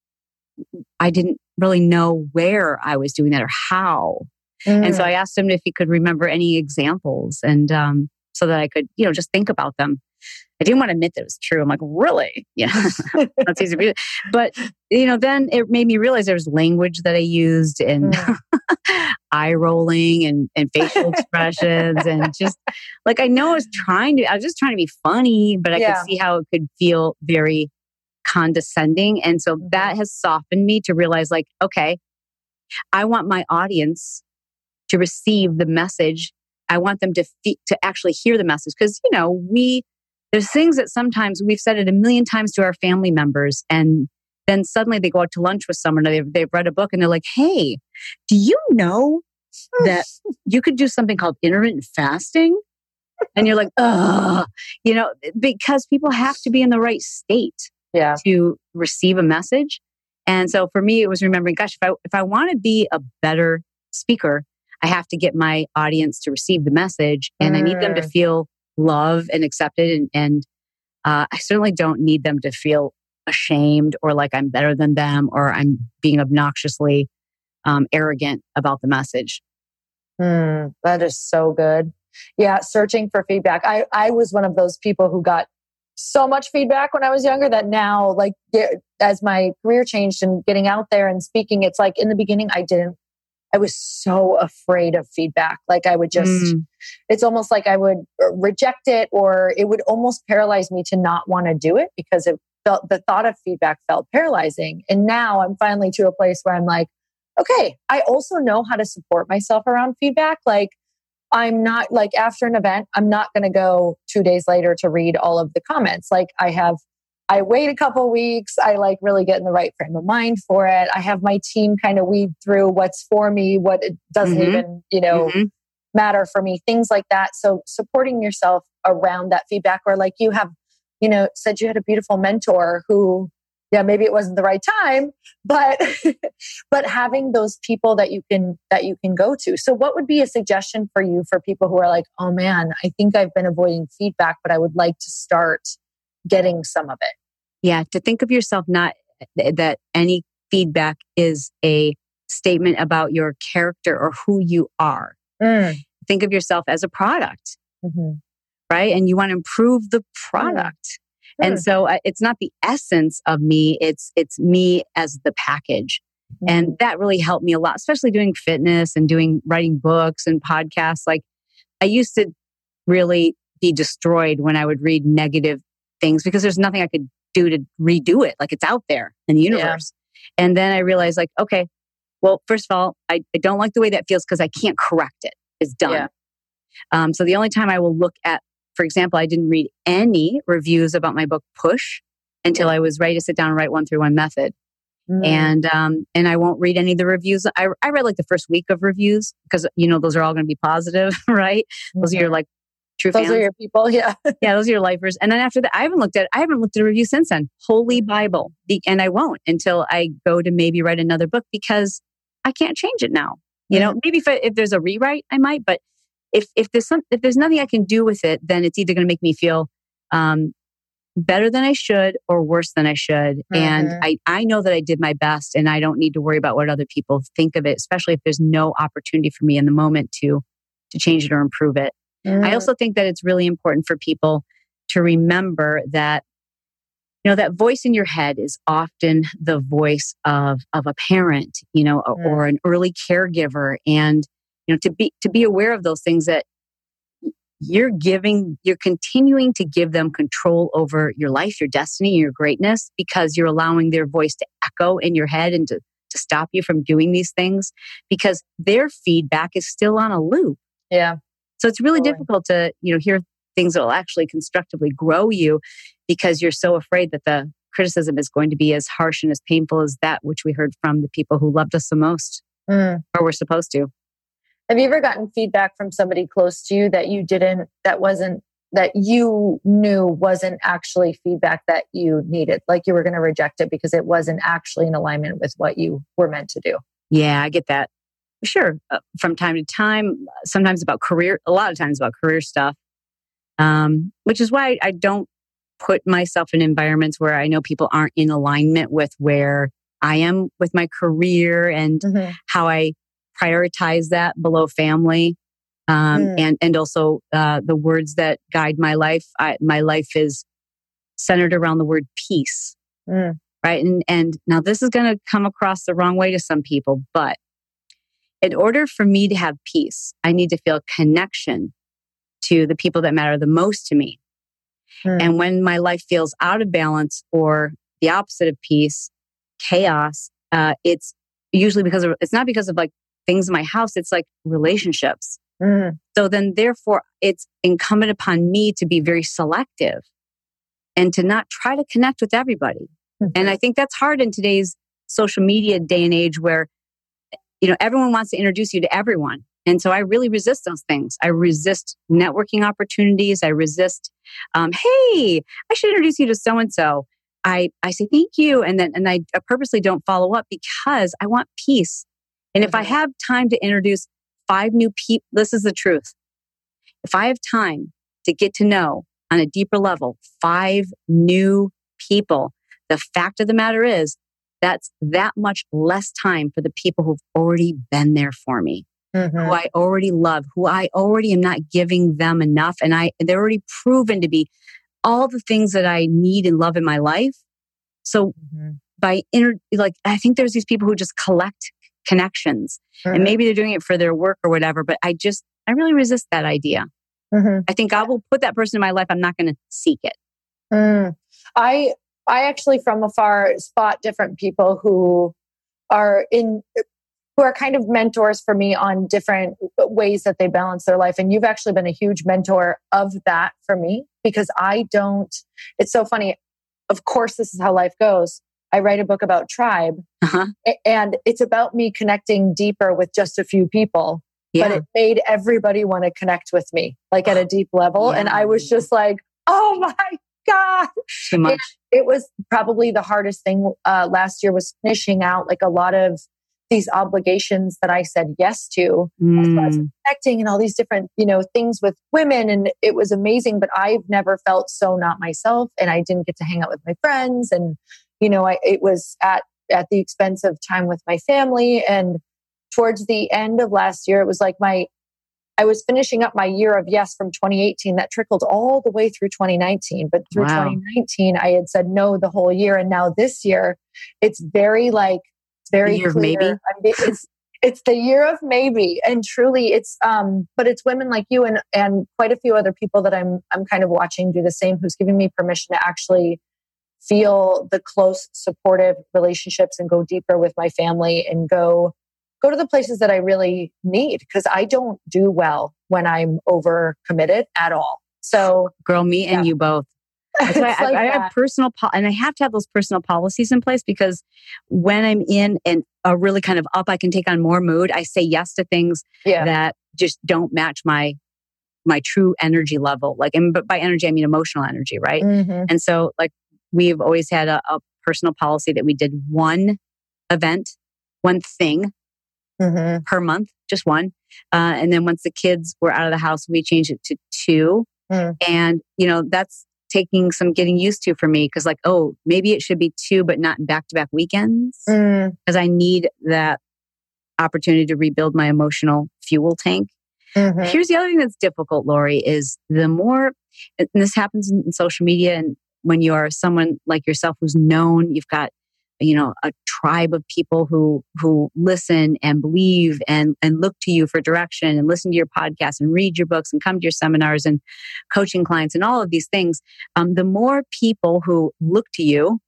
I didn't really know where I was doing that or how. And so I asked him if he could remember any examples, and so that I could, just think about them. I didn't want to admit that it was true. I'm like, really? Yeah, that's easy to do. But, then it made me realize there was language that I used, and eye rolling and facial expressions, and just like, I know I was just trying to be funny, but I could see how it could feel very condescending. And so that has softened me to realize like, okay, I want my audience to receive the message. I want them to actually hear the message. Because, there's things that sometimes we've said it a million times to our family members. And then suddenly they go out to lunch with someone or they've read a book and they're like, hey, do you know that you could do something called intermittent fasting? And you're like, ugh, because people have to be in the right state to receive a message. And so for me, it was remembering, gosh, if I want to be a better speaker, I have to get my audience to receive the message, and I need them to feel loved and accepted. And I certainly don't need them to feel ashamed or like I'm better than them or I'm being obnoxiously arrogant about the message. That is so good. Yeah, searching for feedback. I was one of those people who got so much feedback when I was younger that now, like, as my career changed and getting out there and speaking, it's like in the beginning, I was so afraid of feedback. Like I would just, it's almost like I would reject it, or it would almost paralyze me to not want to do it because the thought of feedback felt paralyzing. And now I'm finally to a place where I'm like, okay, I also know how to support myself around feedback. Like I'm not like after an event, I'm not going to go 2 days later to read all of the comments. Like I wait a couple weeks. I like really get in the right frame of mind for it. I have my team kind of weed through what's for me, what it doesn't even, matter for me, things like that. So supporting yourself around that feedback, or like you have, said you had a beautiful mentor who, maybe it wasn't the right time, but having those people that you can go to. So what would be a suggestion for you for people who are like, oh man, I think I've been avoiding feedback, but I would like to start getting some of it? Yeah, to think of yourself not that any feedback is a statement about your character or who you are. Think of yourself as a product, right? And you want to improve the product. And so it's not the essence of me, it's me as the package. And that really helped me a lot, especially doing fitness and writing books and podcasts. Like I used to really be destroyed when I would read negative things because there's nothing I could do to redo it. Like it's out there in the universe. Yeah. And then I realized like, okay, well, first of all, I don't like the way that feels because I can't correct it. It's done. Yeah. So the only time I will look at, for example, I didn't read any reviews about my book Push until I was ready to sit down and write 1-through-1 method. And I won't read any of the reviews. I read like the first week of reviews because, those are all going to be positive, right? Those are your like true fans. Those are your people. Yeah. Yeah. Those are your lifers. And then after that, I haven't looked at a review since then. Holy Bible. And I won't until I go to maybe write another book because I can't change it now. Maybe if there's a rewrite, I might, but if there's nothing I can do with it, then it's either going to make me feel, better than I should or worse than I should. And I know that I did my best and I don't need to worry about what other people think of it, especially if there's no opportunity for me in the moment to change it or improve it. I also think that it's really important for people to remember that, that voice in your head is often the voice of a parent, or an early caregiver. And, to be aware of those things that you're continuing to give them control over your life, your destiny, your greatness, because you're allowing their voice to echo in your head and to stop you from doing these things because their feedback is still on a loop. Yeah. So it's really difficult to, hear things that will actually constructively grow you because you're so afraid that the criticism is going to be as harsh and as painful as that which we heard from the people who loved us the most or were supposed to. Have you ever gotten feedback from somebody close to you that you knew wasn't actually feedback that you needed? Like you were going to reject it because it wasn't actually in alignment with what you were meant to do? Yeah, I get that. Sure. From time to time, sometimes about career, a lot of times about career stuff, which is why I don't put myself in environments where I know people aren't in alignment with where I am with my career and how I prioritize that below family. And also the words that guide my life. My life is centered around the word peace, right? And now this is going to come across the wrong way to some people, but in order for me to have peace, I need to feel connection to the people that matter the most to me. And when my life feels out of balance or the opposite of peace, chaos. It's usually it's not because of like things in my house. It's like relationships. So then therefore it's incumbent upon me to be very selective and to not try to connect with everybody. And I think that's hard in today's social media day and age where, everyone wants to introduce you to everyone. And so I really resist those things. I resist networking opportunities. I resist, hey, I should introduce you to so-and-so. I say, thank you. And I purposely don't follow up because I want peace. And if I have time to introduce 5 new people, this is the truth. If I have time to get to know on a deeper level 5 new people, the fact of the matter is that's that much less time for the people who've already been there for me, who I already love, who I already am not giving them enough. And they're already proven to be all the things that I need and love in my life. So I think there's these people who just collect connections and maybe they're doing it for their work or whatever, but I really resist that idea. I think God will put that person in my life. I'm not going to seek it. I actually from afar spot different people who are kind of mentors for me on different ways that they balance their life. And you've actually been a huge mentor of that for me because it's so funny. Of course, this is how life goes. I write a book about tribe and it's about me connecting deeper with just a few people, but it made everybody want to connect with me, like at a deep level. And I was just like, oh my God. Too much. It was probably the hardest thing last year was finishing out like a lot of these obligations that I said yes to. So I was connecting and all these different, things with women. And it was amazing, but I've never felt so not myself. And I didn't get to hang out with my friends. And, it was at the expense of time with my family. And towards the end of last year, it was like I was finishing up my year of yes from 2018 that trickled all the way through 2019. But through 2019, I had said no the whole year. And now this year, it's very the year clear. Of maybe. It's the year of maybe. And truly it's, but it's women like you and quite a few other people that I'm kind of watching do the same, who's giving me permission to actually feel the close, supportive relationships and go deeper with my family and go to the places that I really need because I don't do well when I'm overcommitted at all. So, girl, me and you both. That's why I have and I have to have those personal policies in place because when I'm in a really kind of up, I can take on more mood. I say yes to things that just don't match my true energy level. But by energy, I mean emotional energy, right? And so, we've always had a personal policy that we did one event, one thing per month, just one. And then once the kids were out of the house, we changed it to 2. And, that's taking some getting used to for me because maybe it should be 2, but not back-to-back weekends because I need that opportunity to rebuild my emotional fuel tank. Here's the other thing that's difficult, Lori, is the more, and this happens in social media and when you are someone like yourself who's known, you've got, a tribe of people who listen and believe and look to you for direction and listen to your podcast and read your books and come to your seminars and coaching clients and all of these things. The more people who look to you,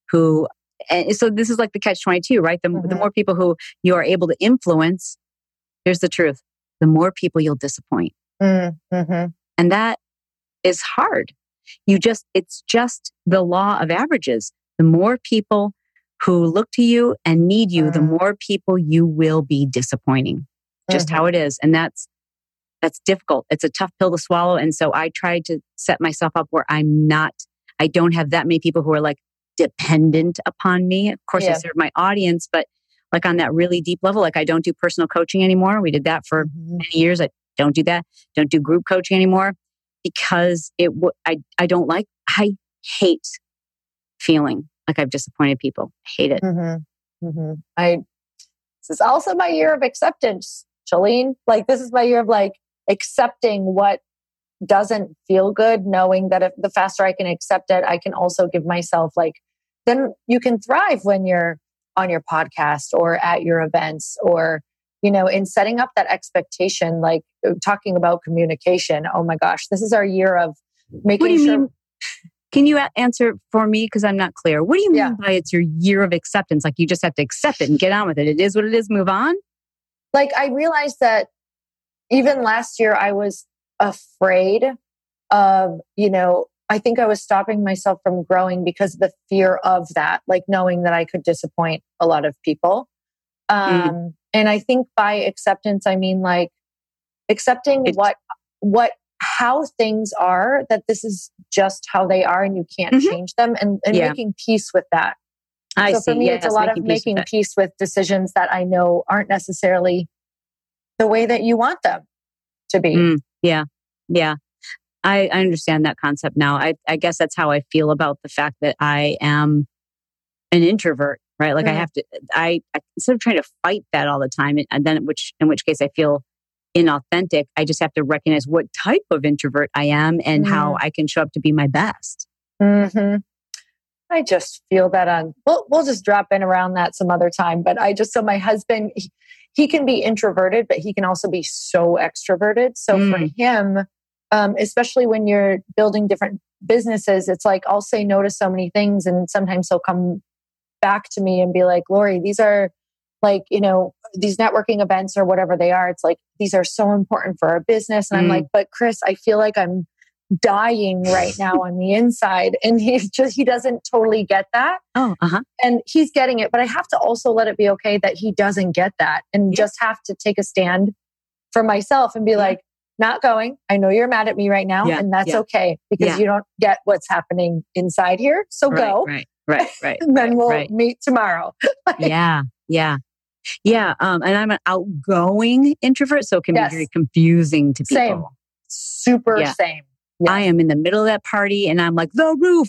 and so this is like the catch-22, right? The more people who you are able to influence, here's the truth, the more people you'll disappoint. And that is hard. It's just the law of averages. The more people who look to you and need you, the more people you will be disappointing. Just how it is. And that's difficult. It's a tough pill to swallow. And so I tried to set myself up where I don't have that many people who are dependent upon me. Of course, I serve my audience, but on that really deep level, I don't do personal coaching anymore. We did that for many years. I don't do that. Don't do group coaching anymore because I hate feeling like I've disappointed people. I hate it. This is also my year of acceptance, Chalene. This is my year of accepting what doesn't feel good, knowing that if the faster I can accept it, I can also give myself then you can thrive when you're on your podcast or at your events or, in setting up that expectation, talking about communication. Oh my gosh, this is our year of making sure. Can you answer for me? Because I'm not clear. What do you mean by it's your year of acceptance? Like you just have to accept it and get on with it. It is what it is. Move on. Like I realized that even last year I was afraid of, I think I was stopping myself from growing because of the fear of that, like knowing that I could disappoint a lot of people. And I think by acceptance, I mean like accepting how things are, that this is just how they are and you can't change them, and making peace with that. For me, it's a lot of making peace with decisions that I know aren't necessarily the way that you want them to be. Yeah. I understand that concept now. I guess that's how I feel about the fact that I am an introvert, right? Like I have to, instead of trying to fight that all the time, and then in which case I feel inauthentic, I just have to recognize what type of introvert I am and how I can show up to be my best. Mm-hmm. I just feel that we'll just drop in around that some other time. But so my husband, he can be introverted, but he can also be so extroverted. So for him, especially when you're building different businesses, it's like, I'll say no to so many things. And sometimes he'll come back to me and be like, Lori, these are like, these networking events or whatever they are. It's like, these are so important for our business. And I'm like, but Chris, I feel like I'm dying right now on the inside. And he doesn't totally get that. And he's getting it, but I have to also let it be okay that he doesn't get that, and just have to take a stand for myself and be like, not going. I know you're mad at me right now, and that's okay, because you don't get what's happening inside here. So go. Right. And then we'll meet tomorrow. Yeah. And I'm an outgoing introvert, so it can be very confusing to people. Same. Super same. Yes. I am in the middle of that party and I'm like, the roof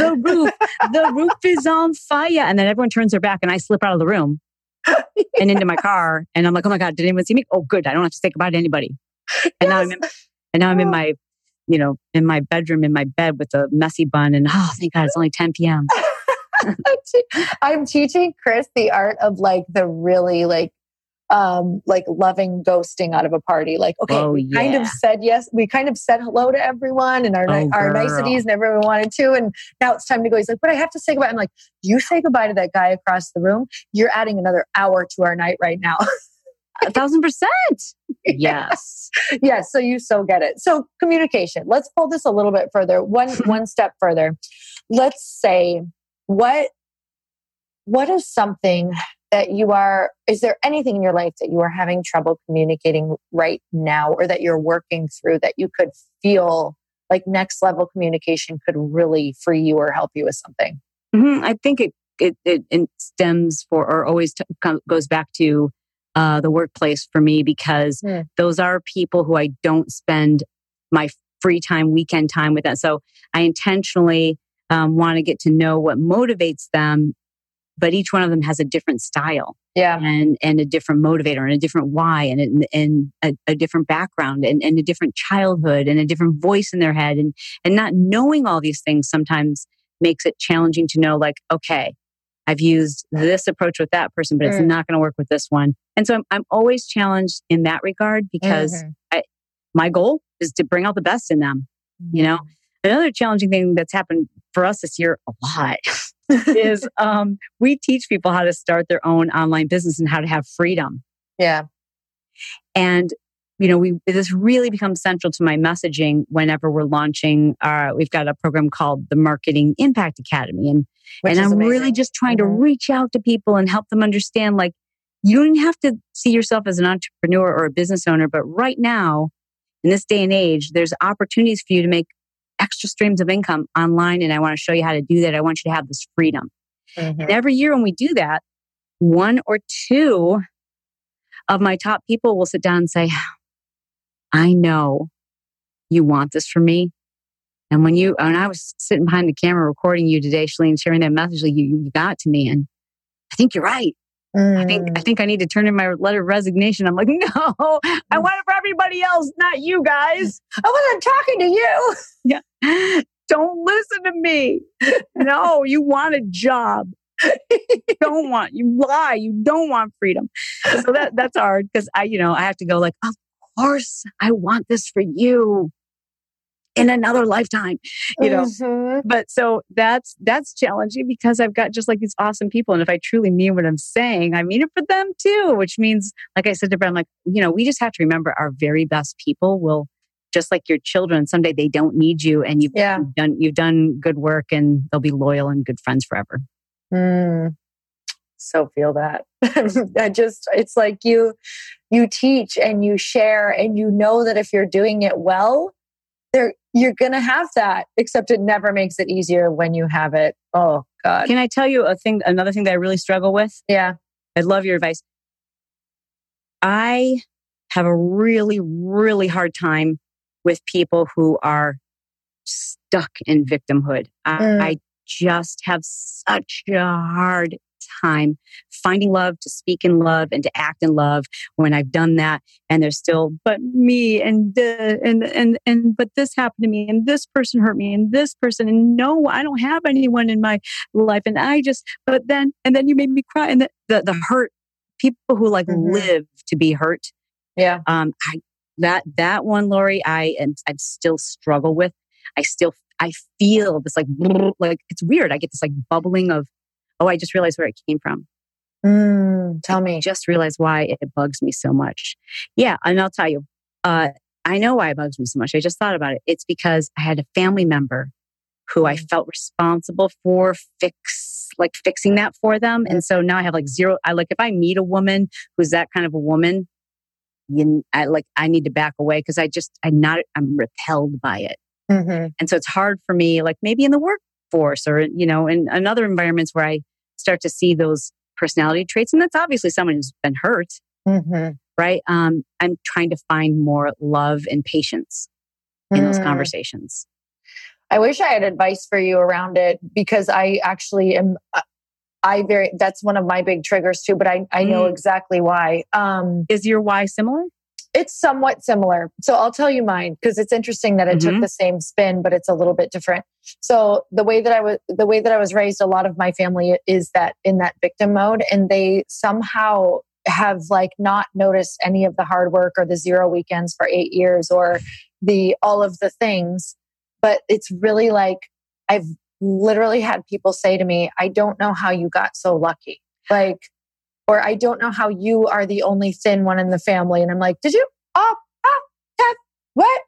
is on fire. And then everyone turns their back and I slip out of the room and into my car. And I'm like, oh my God, did anyone see me? Oh, good. I don't have to say goodbye to anybody. And now I'm in my, in my bedroom, in my bed with a messy bun. And thank God it's only 10 p.m. I'm teaching Chris the art of like the really like loving ghosting out of a party. Like, okay, we kind of said yes. We kind of said hello to everyone and our niceties, and everyone wanted to. And now it's time to go. He's like, but I have to say goodbye. I'm like, you say goodbye to that guy across the room. You're adding another hour to our night right now. 1,000%. Yes. Yes. So you so get it. So communication. Let's pull this a little bit further. One step further. Let's say, what is something that is there anything in your life that you are having trouble communicating right now, or that you're working through, that you could feel like next level communication could really free you or help you with something? I think it stems or always goes back to the workplace for me, because those are people who I don't spend my free time, weekend time with them. So I intentionally want to get to know what motivates them. But each one of them has a different style, and a different motivator, and a different why, and a different background, and a different childhood, and a different voice in their head, and not knowing all these things sometimes makes it challenging to know, like, okay, I've used this approach with that person, but it's not going to work with this one. And so I'm always challenged in that regard, because my goal is to bring out the best in them. Another challenging thing that's happened for us this year a lot is we teach people how to start their own online business and how to have freedom. Yeah. And, this really becomes central to my messaging whenever we're launching. We've got a program called the Marketing Impact Academy. And I'm really just trying to reach out to people and help them understand, like, you don't have to see yourself as an entrepreneur or a business owner, but right now, in this day and age, there's opportunities for you to make extra streams of income online. And I want to show you how to do that. I want you to have this freedom. And every year when we do that, one or two of my top people will sit down and say, I know you want this for me. And when I was sitting behind the camera recording you today, Chalene, sharing that message, like you got to me. And I think you're right. I think I need to turn in my letter of resignation. I'm like, no, I want it for everybody else, not you guys. I want them talking to you. Yeah. Don't listen to me. No, you want a job. You lie. You don't want freedom. So that's hard, because I have to go like, of course I want this for you. in another lifetime, you know. But so that's challenging because I've got just like these awesome people. And if I truly mean what I'm saying, I mean it for them too, which means, like I said to Brent, like, you know, we just have to remember our very best people will, just like your children, someday they don't need you and you've done good work and they'll be loyal and good friends forever. So feel that. It's like you teach and you share and you know that if you're doing it well, you're going to have that, except it never makes it easier when you have it. Oh God. Can I tell you another thing that I really struggle with? Yeah. I love your advice. I have a really, really hard time with people who are stuck in victimhood. I just have such a hard time finding love, to speak in love and to act in love when I've done that. And there's still, but me and but this happened to me and this person hurt me and this person. And no, I don't have anyone in my life. And then you made me cry. And the hurt, people who like live to be hurt. Yeah. That one, Lori, I still struggle with. I feel this like it's weird. I get this like bubbling of, oh, I just realized where it came from. Tell me. I just realized why it bugs me so much. Yeah, and I'll tell you. I know why it bugs me so much. I just thought about it. It's because I had a family member who I felt responsible for fixing that for them, and so now I have like zero. If I meet a woman who's that kind of a woman, I need to back away because I'm repelled by it. And so it's hard for me, like maybe in the workforce or, you know, in other environments where I start to see those personality traits. And that's obviously someone who's been hurt, right? I'm trying to find more love and patience in those conversations. I wish I had advice for you around it because I actually am, that's one of my big triggers too, but I know exactly why. Is your why similar? It's somewhat similar. So I'll tell you mine because it's interesting that it took the same spin, but it's a little bit different. So the way that I was raised, a lot of my family is that in that victim mode, and they somehow have like not noticed any of the hard work or the 0 weekends for 8 years or all of the things. But it's really like I've literally had people say to me, I don't know how you got so lucky. Like, or I don't know how you are the only thin one in the family. And I'm like, did you? What?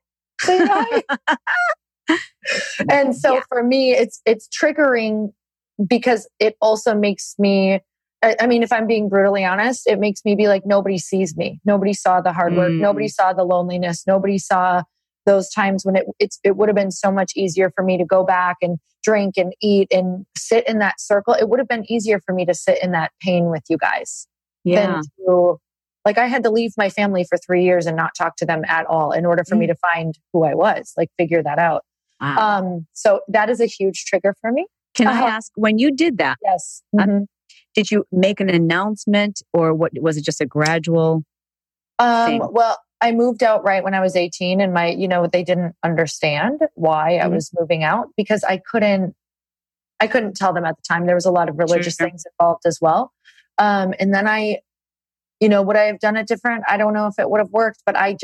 And so for me, it's triggering because it also makes me, I mean, if I'm being brutally honest, it makes me be like, nobody sees me. Nobody saw the hard work. Nobody saw the loneliness. Nobody saw those times when it would have been so much easier for me to go back and drink and eat and sit in that circle. It would have been easier for me to sit in that pain with you guys than to, like, I had to leave my family for 3 years and not talk to them at all in order for me to find who I was, like figure that out. Wow. So that is a huge trigger for me. Can I ask, when you did that, yes, did you make an announcement or what was it just a gradual thing? Well, I moved out right when I was 18 and they didn't understand why I was moving out because I couldn't tell them at the time. There was a lot of religious things involved as well. And then would I have done it different? I don't know if it would have worked, but I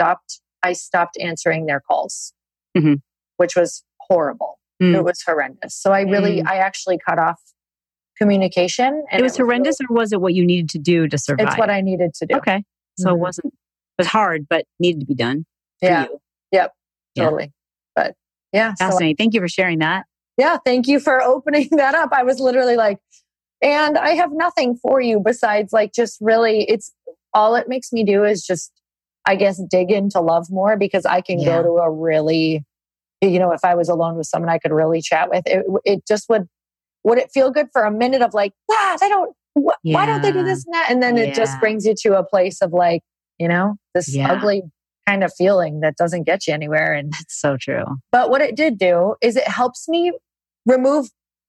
stopped answering their calls, which was horrible. It was horrendous. So I actually cut off communication. And it was horrendous or was it what you needed to do to survive? It's what I needed to do. Okay. So it was hard, but needed to be done. Yeah. You. Yep. Totally. But yeah. Fascinating. Thank you for sharing that. Yeah. Thank you for opening that up. I was literally like, and I have nothing for you besides like, just really, it's all it makes me do is just, I guess, dig into love more because I can go to a really, if I was alone with someone I could really chat with, it just would it feel good for a minute of like, why don't they do this and that? And then it just brings you to a place of like, this ugly kind of feeling that doesn't get you anywhere. And that's so true. But what it did do is it helps me remove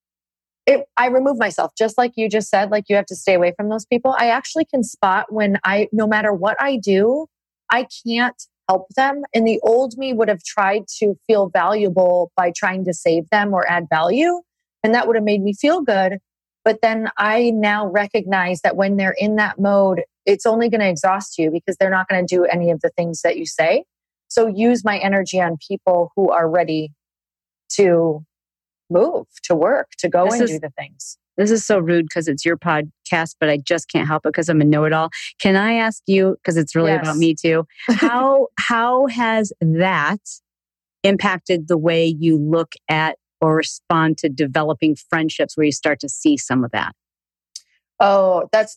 it. I remove myself, just like you just said, like you have to stay away from those people. I actually can spot when no matter what I do, I can't help them. And the old me would have tried to feel valuable by trying to save them or add value. And that would have made me feel good. But then I now recognize that when they're in that mode, it's only going to exhaust you because they're not going to do any of the things that you say. So use my energy on people who are ready to move, to work, to go and do the things. This is so rude because it's your podcast, but I just can't help it because I'm a know-it-all. Can I ask you, because it's really about me too, how has that impacted the way you look at or respond to developing friendships where you start to see some of that? Oh, this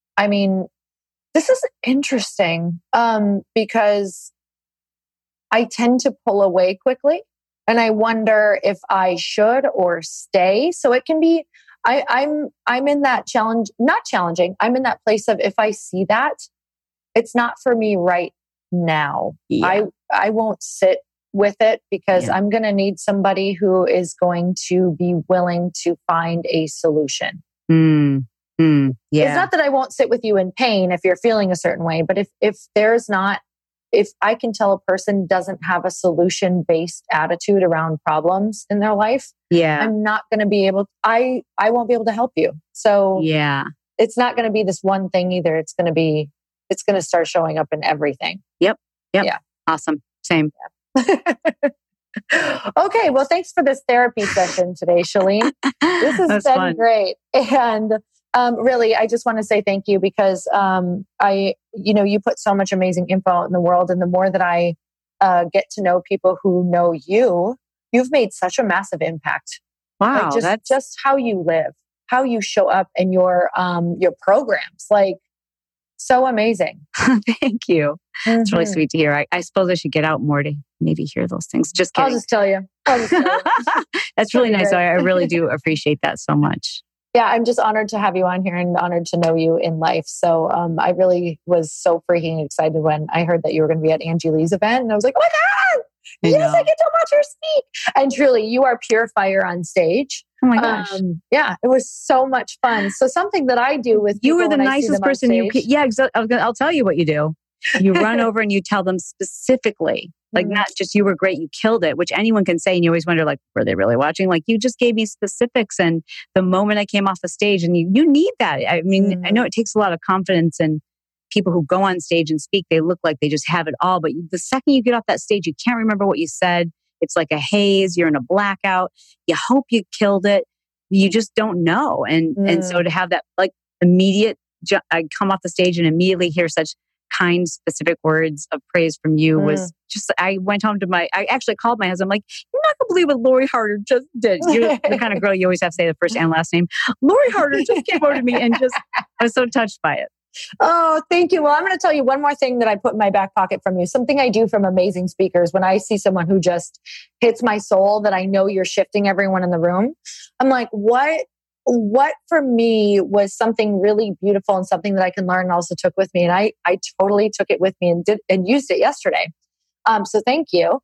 is interesting because I tend to pull away quickly and I wonder if I should or stay. So it can be, I'm in that not challenging. I'm in that place of if I see that, it's not for me right now. Yeah. I won't sit with it because I'm going to need somebody who is going to be willing to find a solution. Yeah. It's not that I won't sit with you in pain if you're feeling a certain way, but if I can tell a person doesn't have a solution-based attitude around problems in their life, I'm not going to be able, I won't be able to help you. So it's not going to be this one thing either. It's going to start showing up in everything. Yep. Yeah. Awesome. Same. Okay. Well, thanks for this therapy session today, Chalene. This has been fun. Great. And really, I just want to say thank you because you put so much amazing info out in the world. And the more that I get to know people who know you've made such a massive impact. Wow. Like just how you live, how you show up in your programs. Like, so amazing. Thank you. Mm-hmm. It's really sweet to hear. I suppose I should get out more to maybe hear those things. Just kidding. I'll just tell you. That's really nice. I really do appreciate that so much. Yeah, I'm just honored to have you on here and honored to know you in life. So I really was so freaking excited when I heard that you were going to be at Angie Lee's event. And I was like, oh my God, yes, I get to watch her speak. And truly, you are pure fire on stage. Oh my gosh. Yeah, it was so much fun. So something that I do with you were the nicest person. I'll tell you what you do. You run over and you tell them specifically, like not just you were great, you killed it, which anyone can say. And you always wonder, like, were they really watching? Like you just gave me specifics. And the moment I came off the stage, and you need that. I mean, I know it takes a lot of confidence, and people who go on stage and speak, they look like they just have it all. But the second you get off that stage, you can't remember what you said. It's like a haze. You're in a blackout. You hope you killed it. You just don't know. And so to have that like immediate, I come off the stage and immediately hear such kind, specific words of praise from you was just, I went home to I actually called my husband. I'm like, you're not going to believe what Lori Harder just did. You're the kind of girl you always have to say the first and last name. Lori Harder just came over to me and I was so touched by it. Oh, thank you. Well, I'm going to tell you one more thing that I put in my back pocket from you. Something I do from amazing speakers when I see someone who just hits my soul that I know you're shifting everyone in the room. I'm like, what for me was something really beautiful and something that I can learn and also took with me. And I totally took it with me and used it yesterday. So thank you.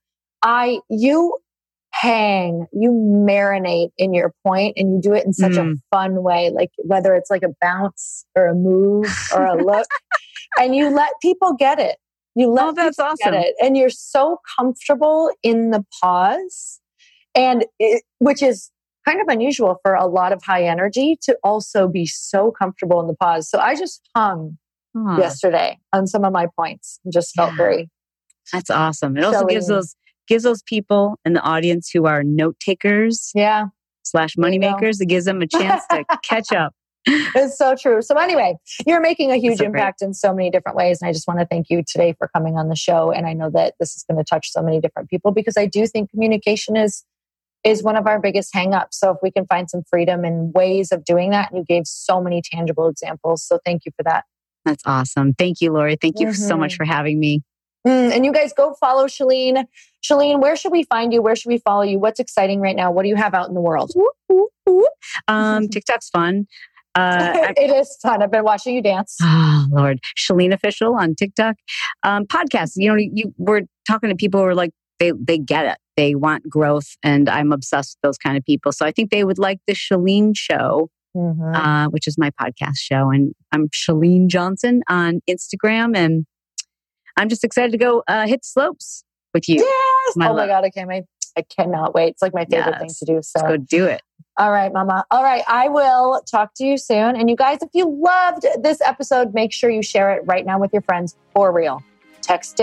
You marinate in your point and you do it in such a fun way, like whether it's like a bounce or a move or a look, and you let people get it. You let people get it. And you're so comfortable in the pause, which is kind of unusual for a lot of high energy to also be so comfortable in the pause. So I just hung yesterday on some of my points and just felt very. That's awesome. It also gives those people in the audience who are note takers, / money makers, it gives them a chance to catch up. It's so true. So anyway, you're making a huge impact in so many different ways. And I just want to thank you today for coming on the show. And I know that this is going to touch so many different people because I do think communication is one of our biggest hangups. So if we can find some freedom and ways of doing that, and you gave so many tangible examples. So thank you for that. That's awesome. Thank you, Lori. Thank you so much for having me. And you guys go follow Chalene. Chalene, where should we find you? Where should we follow you? What's exciting right now? What do you have out in the world? TikTok's fun. It is fun. I've been watching you dance. Oh, Lord. Chalene Official on TikTok. Podcasts. We're talking to people who are like, they get it. They want growth. And I'm obsessed with those kind of people. So I think they would like the Chalene Show, which is my podcast show. And I'm Chalene Johnson on Instagram. And I'm just excited to go hit the slopes with you. Yes. Oh my God. I can't wait. I cannot wait. It's like my favorite thing to do. So let's go do it. All right, Mama. All right. I will talk to you soon. And you guys, if you loved this episode, make sure you share it right now with your friends for real. Text it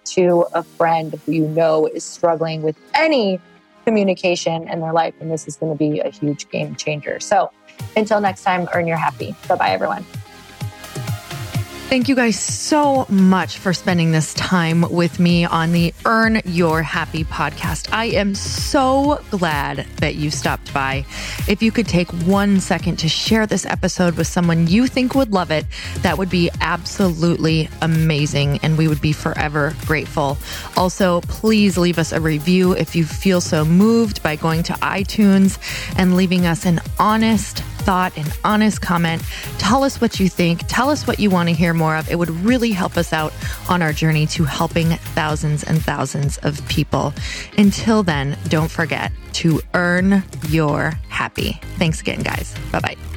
to a friend who you know is struggling with any communication in their life. And this is going to be a huge game changer. So until next time, earn your happy. Bye-bye, everyone. Thank you guys so much for spending this time with me on the Earn Your Happy podcast. I am so glad that you stopped by. If you could take 1 second to share this episode with someone you think would love it, that would be absolutely amazing, and we would be forever grateful. Also, please leave us a review if you feel so moved by going to iTunes and leaving us an honest thought, an honest comment. Tell us what you think. Tell us what you want to hear more of. It would really help us out on our journey to helping thousands and thousands of people. Until then, don't forget to earn your happy. Thanks again, guys. Bye-bye.